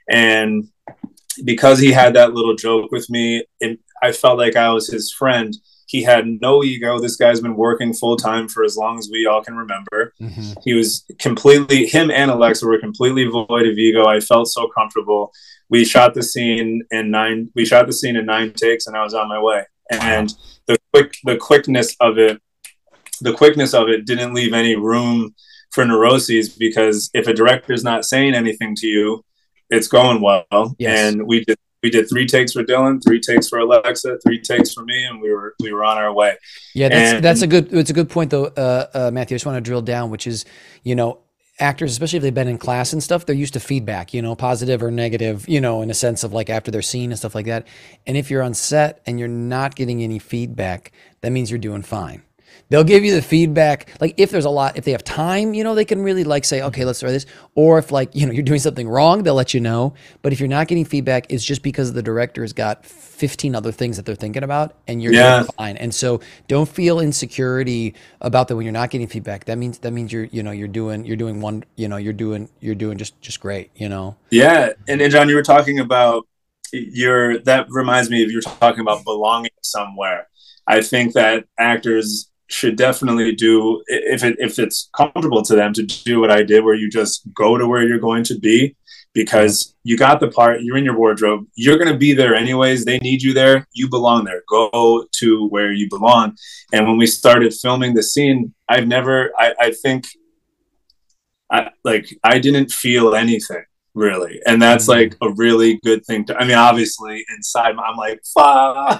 And because he had that little joke with me, it, I felt like I was his friend. He had no ego. This guy's been working full time for as long as we all can remember. Mm-hmm. He was completely, him and Alexa were completely void of ego. I felt so comfortable. We shot the scene in nine, we shot the scene in nine takes, and I was on my way. And wow. the quick, the quickness of it, the quickness of it didn't leave any room for neuroses, because if a director's not saying anything to you, it's going well. Yes. And we did, we did three takes for Dylan, three takes for Alexa, three takes for me, and we were we were on our way. Yeah, that's and, that's a good it's a good point though, uh, uh, Matthew. I just want to drill down, which is, you know, actors, especially if they've been in class and stuff, they're used to feedback, you know, positive or negative, you know, in a sense of like after their scene and stuff like that. And if you're on set and you're not getting any feedback, that means you're doing fine. They'll give you the feedback. Like if there's a lot, if they have time, you know, they can really like say, okay, let's try this. Or if like, you know, you're doing something wrong, they'll let you know. But if you're not getting feedback, it's just because the director's got fifteen other things that they're thinking about and you're Yeah. doing fine. And so don't feel insecurity about that when you're not getting feedback. That means, that means you're, you know, you're doing, you're doing one, you know, you're doing, you're doing just, just great, you know? Yeah. And, and John, you were talking about your, that reminds me of you were talking about belonging somewhere. I think that actors should definitely do, if it if it's comfortable to them, to do what I did, where you just go to where you're going to be, because you got the part, you're in your wardrobe, you're going to be there anyways. They need you there. You belong there. Go to where you belong. And when we started filming the scene, I've never, I, I think, I like I didn't feel anything. Really. And that's like a really good thing to, I mean, obviously inside I'm like, fuck.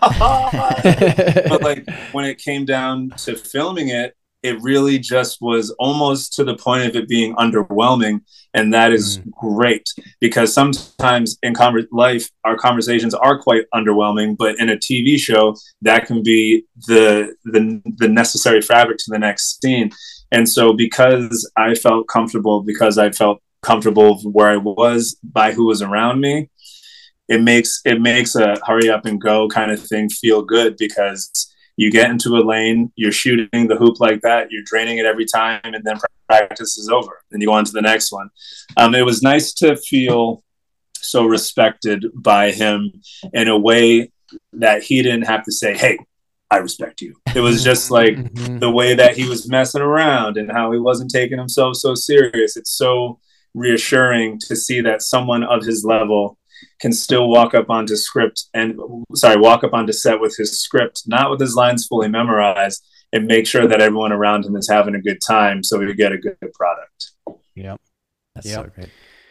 But like when it came down to filming it, it really just was almost to the point of it being underwhelming. And that is mm. great, because sometimes in conver- life, our conversations are quite underwhelming, but in a T V show, that can be the, the, the necessary fabric to the next scene. And so because I felt comfortable, because I felt comfortable where I was by who was around me, it makes it makes a hurry up and go kind of thing feel good, because you get into a lane, you're shooting the hoop like that, you're draining it every time, and then practice is over and you go on to the next one. Um, it was nice to feel so respected by him in a way that he didn't have to say, hey, I respect you. It was just like mm-hmm. the way that he was messing around and how he wasn't taking himself so serious. It's so reassuring to see that someone of his level can still walk up onto script and sorry, walk up onto set with his script, not with his lines fully memorized, and make sure that everyone around him is having a good time so we get a good product. Yep. That's yep. so great.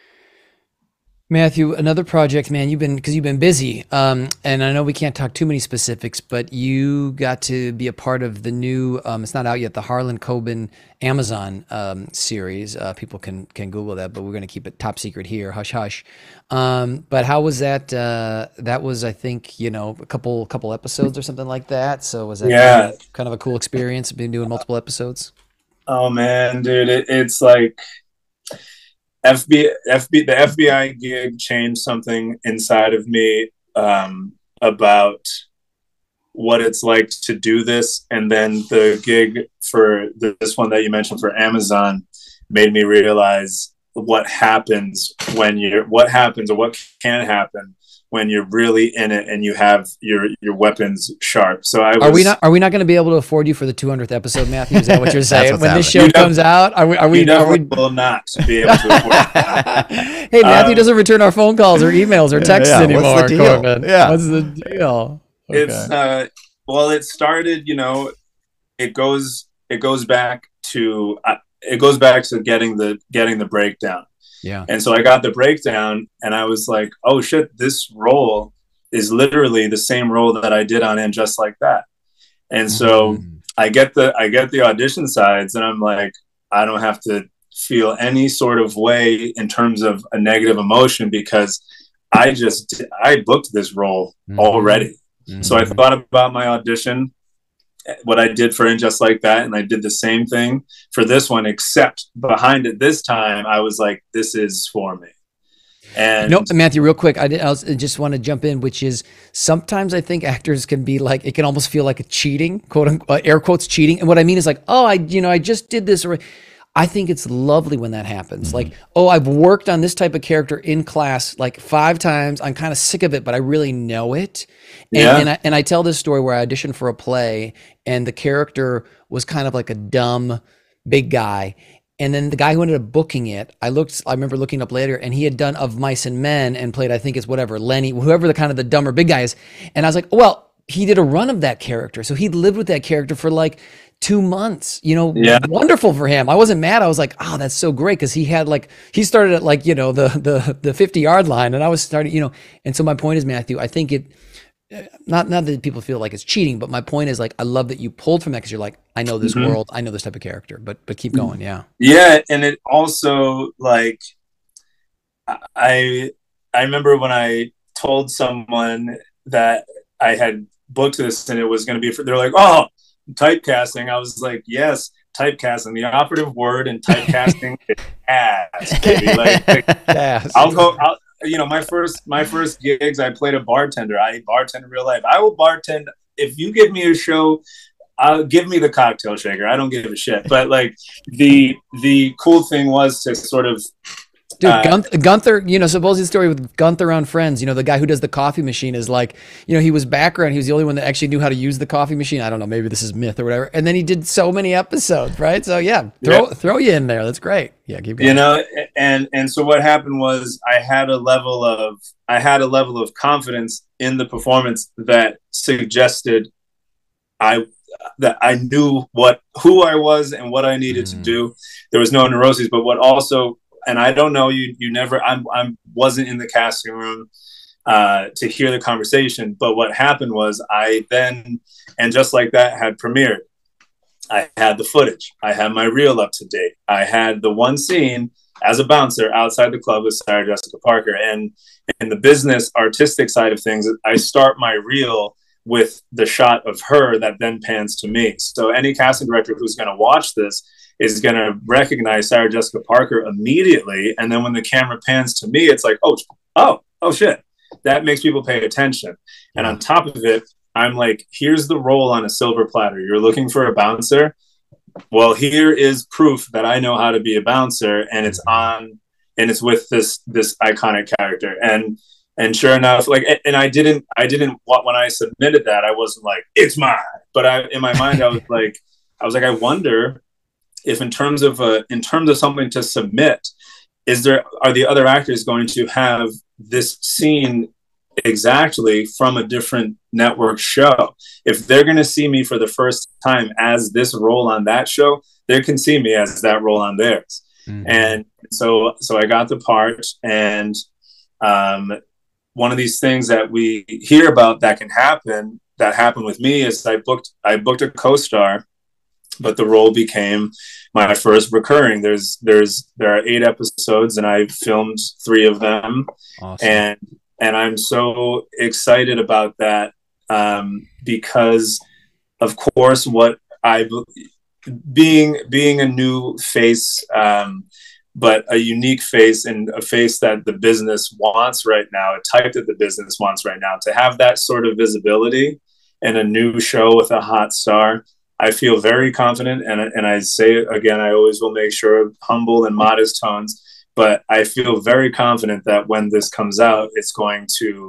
Matthew, another project, man, you've been, because you've been busy, um, and I know we can't talk too many specifics, but you got to be a part of the new, um, it's not out yet, the Harlan Coben Amazon um, series. Uh, people can can Google that, but we're going to keep it top secret here, hush hush. Um, but how was that? Uh, that was, I think, you know, a couple couple episodes or something like that. So was that yeah. kind, of, kind of a cool experience, been doing multiple episodes? Oh man, dude, it, it's like F B I, F B I, the F B I gig changed something inside of me um, about what it's like to do this. And then the gig for this one that you mentioned for Amazon made me realize what happens when you're, what happens or what can happen when you're really in it and you have your your weapons sharp. So I was, are we not are we not going to be able to afford you for the two hundredth episode, Matthew? Is that what you're saying? When this show you comes out, are we are we, are we will not be able to afford that. Hey, Matthew um, doesn't return our phone calls or emails or texts yeah, anymore. What's the deal? Corbin. Yeah. What's the deal? Okay. It's uh well it started, you know, it goes it goes back to uh, it goes back to getting the getting the breakdown. Yeah. And so I got the breakdown and I was like, oh shit, this role is literally the same role that I did on And Just Like That. And so mm. I get the I get the audition sides and I'm like, I don't have to feel any sort of way in terms of a negative emotion, because I just I booked this role mm-hmm. already. Mm-hmm. So I thought about my audition, what I did for And Just Like That, and I did the same thing for this one, except behind it this time I was like, this is for me. And no, Matthew, real quick, I, did, I, was, I just want to jump in, which is sometimes I think actors can be like, it can almost feel like a cheating, quote unquote, air quotes cheating. And what I mean is like, oh, I, you know, I just did this. Or I think it's lovely when that happens. Mm-hmm. Like, oh, I've worked on this type of character in class like five times. I'm kind of sick of it, but I really know it. And, yeah. and, I, and I tell this story where I auditioned for a play and the character was kind of like a dumb big guy. And then the guy who ended up booking it, I looked, I remember looking up later, and he had done Of Mice and Men and played, I think it's whatever, Lenny, whoever the kind of the dumber big guy is. And I was like, well, he did a run of that character. So he'd lived with that character for like two months, you know, yeah. wonderful for him. I wasn't mad. I was like, oh, that's so great. Cause he had like, he started at like, you know, the, the, the fifty yard line and I was starting, you know, and so my point is, Matthew, I think it, not not that people feel like it's cheating, but my point is like I love that you pulled from that because you're like, I know this Mhm. world, I know this type of character, but but keep going, yeah. Yeah, and it also like I I remember when I told someone that I had booked this and it was going to be for, they're like, oh, typecasting. I was like, yes, typecasting. The operative word in typecasting is ass, baby. Like, like Yes. I'll go. I'll, you know, my first my first gigs, I played a bartender. I bartend in real life. I will bartend if you give me a show. Uh, give me the cocktail shaker. I don't give a shit. But like the the cool thing was to sort of. Dude, Uh, Gunth- Gunther, you know, suppose the story with Gunther on Friends, you know, the guy who does the coffee machine is like, you know, he was background. He was the only one that actually knew how to use the coffee machine. I don't know. Maybe this is myth or whatever. And then he did so many episodes, right? So yeah, throw, Yeah. throw you in there. That's great. Yeah. Keep going. You know, and, and so what happened was I had a level of, I had a level of confidence in the performance that suggested I, that I knew what, who I was and what I needed Mm. to do. There was no neuroses, but what also, and I don't know, you, you never, I'm, I'm wasn't in the casting room uh, to hear the conversation. But what happened was I then, and just like that, had premiered. I had the footage. I had my reel up to date. I had the one scene as a bouncer outside the club with Sarah Jessica Parker. And in the business artistic side of things, I start my reel with the shot of her that then pans to me. So any casting director who's going to watch this is going to recognize Sarah Jessica Parker immediately. And then when the camera pans to me, it's like, oh, oh, oh shit. That makes people pay attention. And on top of it, I'm like, here's the role on a silver platter. You're looking for a bouncer. Well, here is proof that I know how to be a bouncer, and it's on, and it's with this this iconic character. And and sure enough, like, and I didn't, I didn't when I submitted that, I wasn't like, it's mine. But I, in my mind, I was like, I was like, I wonder if in terms of a, in terms of something to submit, is there, are the other actors going to have this scene exactly from a different network show? If they're going to see me for the first time as this role on that show, they can see me as that role on theirs. Mm-hmm. And so, so I got the part. And um, one of these things that we hear about that can happen, that happened with me, is I booked, I booked a co-star, but the role became my first recurring. There's, there's, there are eight episodes, and I filmed three of them. Awesome. And And I'm so excited about that um, because, of course, what I being being a new face, um, but a unique face, and a face that the business wants right now, a type that the business wants right now, to have that sort of visibility in a new show with a hot star, I feel very confident. And and I say it again, I always will make sure of humble and modest tones. But I feel very confident that when this comes out, it's going to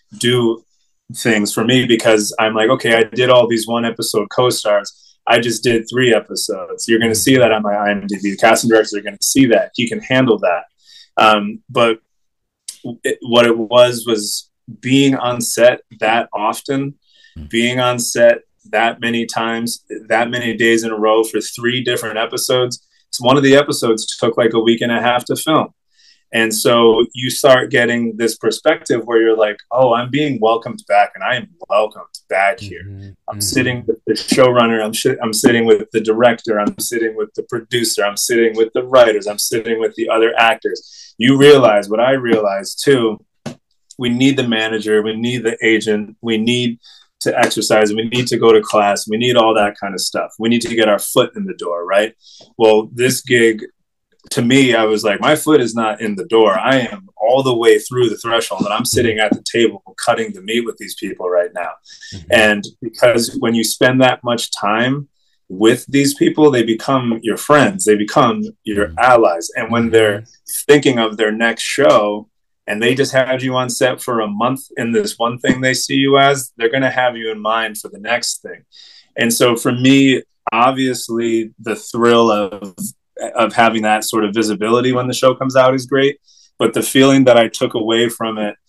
do things for me, because I'm like, okay, I did all these one episode co-stars. I just did three episodes. You're going to see that on my IMDb. The casting directors are going to see that. He can handle that. Um, but it, what it was, was being on set that often, being on set that many times, that many days in a row for three different episodes. So one of the episodes took like a week and a half to film. And so you start getting this perspective where you're like, oh, I'm being welcomed back, and I am welcomed back here. Mm-hmm. I'm sitting with the showrunner. I'm, sh- I'm sitting with the director. I'm sitting with the producer. I'm sitting with the writers. I'm sitting with the other actors. You realize what I realized too. We need the manager. We need the agent. We need to exercise. We need to go to class. We need all that kind of stuff. We need to get our foot in the door, right? Well, this gig, to me, I was like, my foot is not in the door. I am all the way through the threshold, and I'm sitting at the table cutting the meat with these people right now. Mm-hmm. And because when you spend that much time with these people, they become your friends. They become your allies. And when they're thinking of their next show, and they just had you on set for a month in this one thing they see you as, they're going to have you in mind for the next thing. And so for me, obviously the thrill of, of having that sort of visibility when the show comes out is great. But the feeling that I took away from it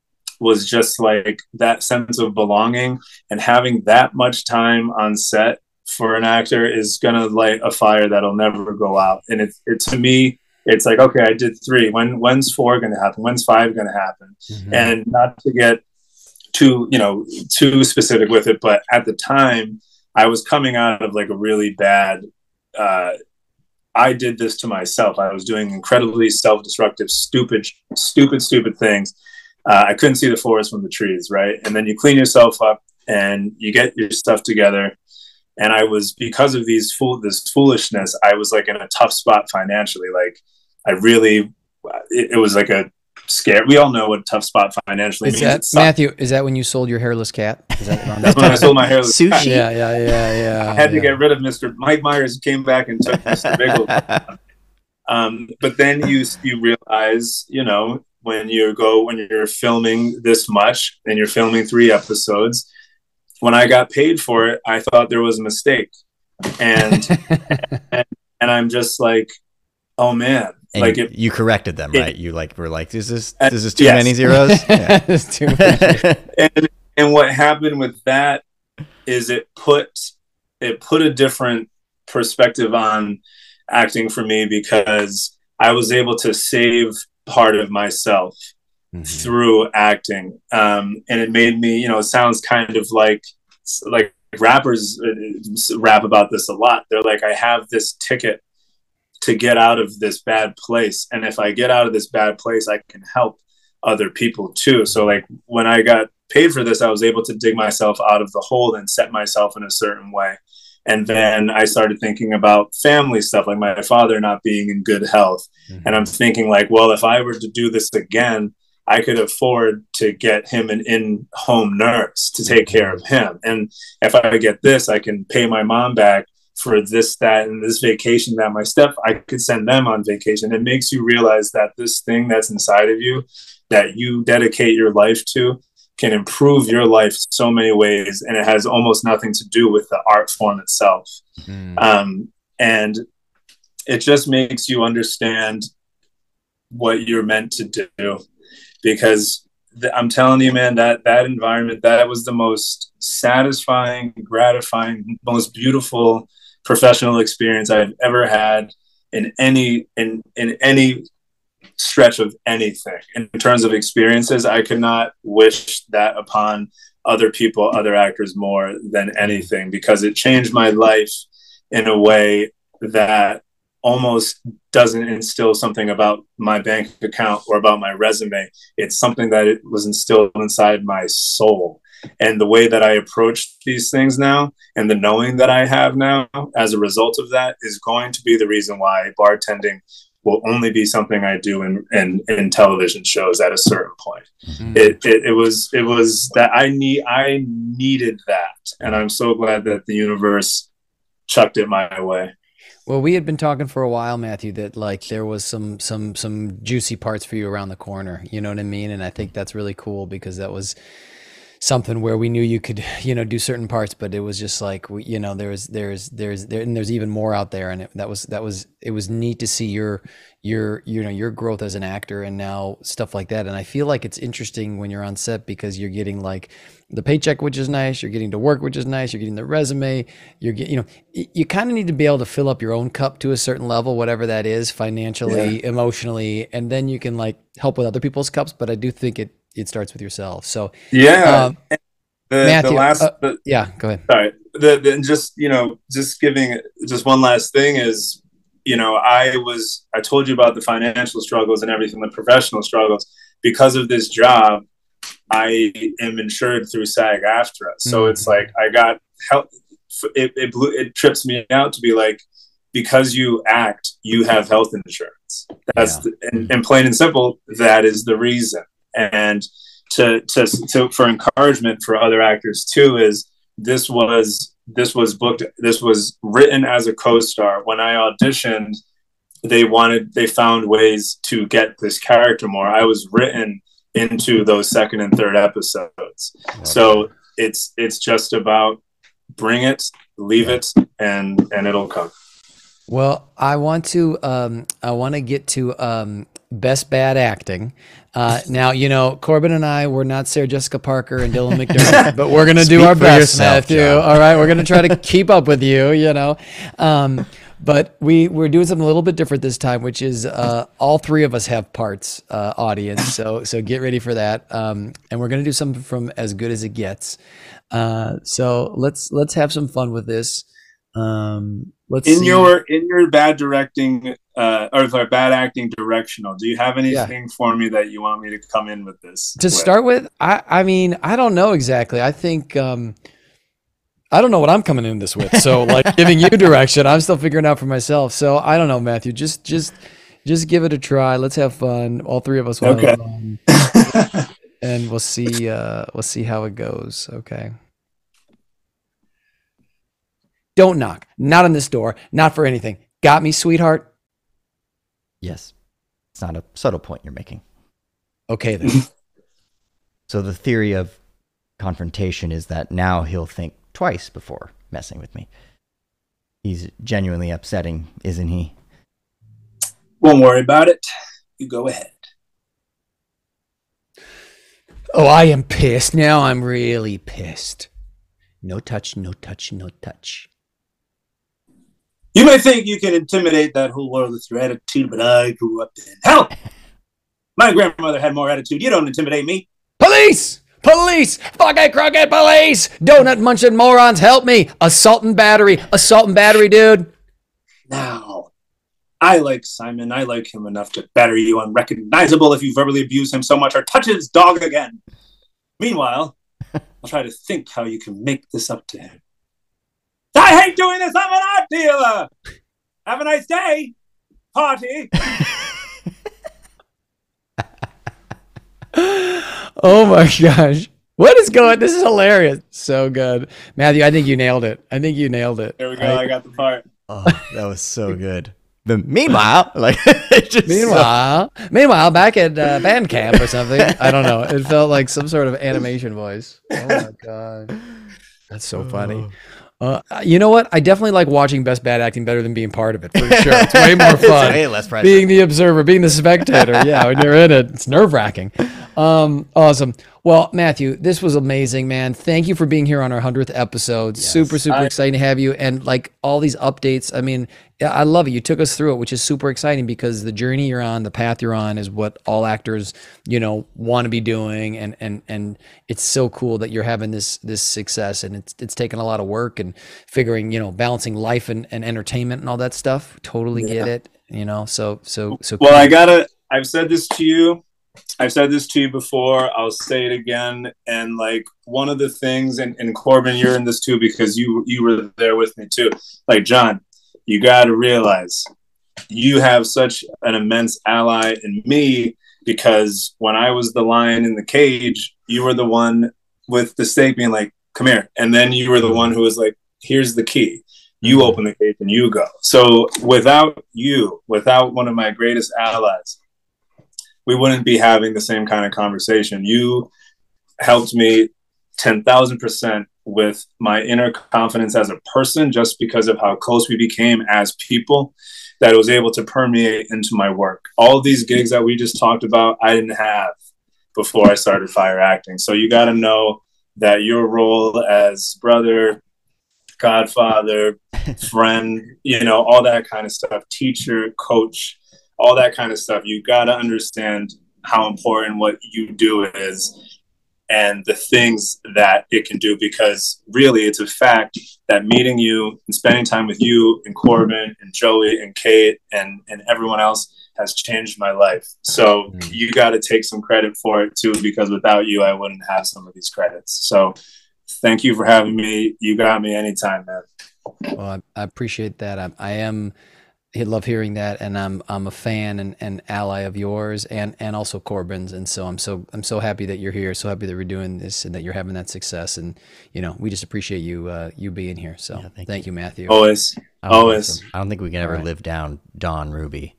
was just like that sense of belonging, and having that much time on set for an actor is going to light a fire that'll never go out. And it, it to me, it's like, okay, I did three. When when's four going to happen? When's five going to happen? Mm-hmm. And not to get too, you know, too specific with it. But at the time, I was coming out of like a really bad, uh, I did this to myself. I was doing incredibly self-destructive, stupid, stupid, stupid things. Uh, I couldn't see the forest from the trees, right? And then you clean yourself up and you get your stuff together. And I was, because of these fool, this foolishness, I was like in a tough spot financially. Like I really, it, it was like a scare. We all know what a tough spot financially is means. That, Matthew, is that when you sold your hairless cat? Is that around That's when I sold my hairless Sushi. cat. Yeah, yeah, yeah, yeah. I had yeah. to get rid of Mister Mike Myers came back and took Mister Bigelow. Um, but then you, you realize, you know, when you go, when you're filming this much and you're filming three episodes, when I got paid for it, I thought there was a mistake. And, and, and I'm just like, oh man, and like you, it, you corrected them, it, right? You like, were like, is this, uh, is this too yes. many zeros? Yeah. It's too many. and, and what happened with that is it put, it put a different perspective on acting for me, because I was able to save part of myself mm-hmm. through acting. Um, and it made me, you know, it sounds kind of like, like rappers rap about this a lot. They're like, I have this ticket to get out of this bad place. And if I get out of this bad place, I can help other people too. So like when I got paid for this, I was able to dig myself out of the hole and set myself in a certain way. And then I started thinking about family stuff, like my father not being in good health. Mm-hmm. And I'm thinking like, well, if I were to do this again, I could afford to get him an in-home nurse to take care of him. And if I get this, I can pay my mom back for this, that, and this vacation that my step, I could send them on vacation. It makes you realize that this thing that's inside of you, that you dedicate your life to, can improve your life so many ways, and it has almost nothing to do with the art form itself. Mm. Um, and it just makes you understand what you're meant to do, because th- I'm telling you, man, that that environment, that was the most satisfying, gratifying, most beautiful professional experience I've ever had in any in in any stretch of anything. In terms of experiences, I could not wish that upon other people, other actors more than anything, because it changed my life in a way that almost doesn't instill something about my bank account or about my resume. It's something that it was instilled inside my soul. And the way that I approach these things now, and the knowing that I have now as a result of that, is going to be the reason why bartending will only be something I do in, in, in television shows at a certain point. Mm-hmm. It, it, it was, it was that I need, I needed that. And I'm so glad that the universe chucked it my way. Well, we had been talking for a while, Matthew, that like there was some, some, some juicy parts for you around the corner, you know what I mean? And I think that's really cool, because that was something where we knew you could, you know, do certain parts, but it was just like, we, you know, there's, there's, there's, there, and there's even more out there. And it, that was, that was, it was neat to see your, your, you know, your growth as an actor and now stuff like that. And I feel like it's interesting when you're on set, because you're getting like the paycheck, which is nice. You're getting to work, which is nice. You're getting the resume. You're getting, you know, you kind of need to be able to fill up your own cup to a certain level, whatever that is, financially, yeah. emotionally, and then you can like help with other people's cups. But I do think it, it starts with yourself. So yeah, um, the, Matthew, the last, uh, the, yeah, go ahead. Sorry. The, the, just, you know, just giving just one last thing is, you know, I was, I told you about the financial struggles and everything, the professional struggles. Because of this job, I am insured through SAG-AFTRA. So mm-hmm. it's like, I got help. It, it blew, it trips me out to be like, because you act, you have health insurance. That's yeah. the, and, and plain and simple, that is the reason. And to, to, to, for encouragement for other actors too, is this was, this was booked, this was written as a co-star. When I auditioned, they wanted, they found ways to get this character more. I was written into those second and third episodes. Okay. So it's, it's just about bring it, leave it, and, and it'll come. Well, I want to, um, I want to get to, um, best bad acting. Uh, now, you know, Corbin and I, we're not Sarah Jessica Parker and Dylan McDermott, but we're going to do our best, yourself, Matthew. John. All right. We're going to try to keep up with you, you know? Um, But we we're doing something a little bit different this time, which is uh, all three of us have parts, uh, audience. So so get ready for that. Um, and we're gonna do something from As Good as It Gets. Uh, so let's let's have some fun with this. Um, let's in see. your in your bad directing uh, or sorry, bad acting directional. Do you have anything yeah. for me that you want me to come in with this? To with? start with, I I mean I don't know exactly. I think. Um, I don't know what I'm coming in this with. So like giving you direction, I'm still figuring out for myself. So I don't know, Matthew, just, just, just give it a try. Let's have fun. All three of us will okay. have fun. And we'll see, uh, we'll see how it goes. Okay. Don't knock. Not on this door. Not for anything. Got me, sweetheart? Yes. It's not a subtle point you're making. Okay then. So the theory of confrontation is that now he'll think twice before messing with me. He's genuinely upsetting, isn't he? Won't worry about it. You go ahead. Oh, I am pissed. Now I'm really pissed. No touch, no touch, no touch. You may think you can intimidate that whole world with your attitude, but I grew up in hell. My grandmother had more attitude. You don't intimidate me. Police! Police! Fucking crooked police! Donut munching morons, help me! Assault and battery. Assault and battery, dude. Now, I like Simon. I like him enough to batter you unrecognizable if you verbally abuse him so much or touch his dog again. Meanwhile, I'll try to think how you can make this up to him. I hate doing this. I'm an art dealer. Have a nice day. Party. Oh my gosh. What is going? This is hilarious. So good. Matthew, I think you nailed it. I think you nailed it. There we go. I, I got the part. Oh, that was so good. The meanwhile, like just meanwhile, so... meanwhile, back at uh, band camp or something. I don't know. It felt like some sort of animation voice. Oh my god, that's so funny. Uh, you know what? I definitely like watching Best Bad Acting better than being part of it, for sure. It's way more fun. Way less pressure. Being the observer, being the spectator. Yeah, when you're in it, it's nerve-wracking. Um, awesome. Well, Matthew, this was amazing, man. Thank you for being here on our hundredth episode. Yes. Super, super I, exciting to have you. And like all these updates, I mean, I love it. You took us through it, which is super exciting because the journey you're on, the path you're on is what all actors, you know, want to be doing. And, and, and it's so cool that you're having this, this success, and it's, it's taken a lot of work and figuring, you know, balancing life and, and entertainment and all that stuff. Totally yeah. get it. You know, so, so, so. Well, cool. I gotta, I've said this to you. I've said this to you before. I'll say it again. And like one of the things, and, and Corbin, you're in this too, because you, you were there with me too. Like, John, you got to realize you have such an immense ally in me, because when I was the lion in the cage, you were the one with the stake being like, come here. And then you were the one who was like, here's the key. You open the cage and you go. So without you, without one of my greatest allies, we wouldn't be having the same kind of conversation. You helped me ten thousand percent with my inner confidence as a person, just because of how close we became as people, that it was able to permeate into my work. All of these gigs that we just talked about, I didn't have before I started Fire Acting. So you got to know that your role as brother, godfather, friend, you know, all that kind of stuff, teacher, coach, all that kind of stuff, you got to understand how important what you do is and the things that it can do, because really it's a fact that meeting you and spending time with you and Corbin and Joey and Kate and, and everyone else has changed my life. So mm. you got to take some credit for it too, because without you, I wouldn't have some of these credits. So thank you for having me. You got me anytime, man. Well, I, I appreciate that. I, I am... I love hearing that, and I'm I'm a fan and, and ally of yours, and, and also Corbin's, and so I'm so I'm so happy that you're here, so happy that we're doing this, and that you're having that success, and you know we just appreciate you uh, you being here. So yeah, thank, thank you. you, Matthew. Always, I always. So. I don't think we can ever right. live down Don Ruby.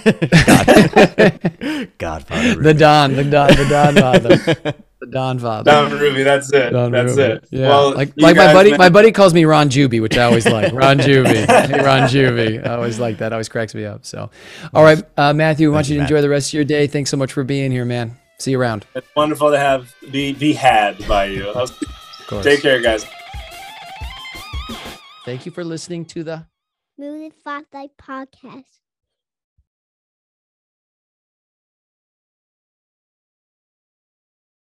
God. Godfather. Ruby. The Don, the Don, the Don father. The Don father. Don Ruby, that's it. Don that's Ruby. it. Yeah. Well, like like my buddy, my buddy calls me Ron Juby, which I always like. Ron Juby. Hey, Ron Juby. I always like that. Always cracks me up. So, all right, uh, Matthew, I want you to enjoy the rest of your day. Thanks so much for being here, man. See you around. It's wonderful to have be be had by you. Take care, guys. Thank you for listening to the Movie Spotlight Podcast.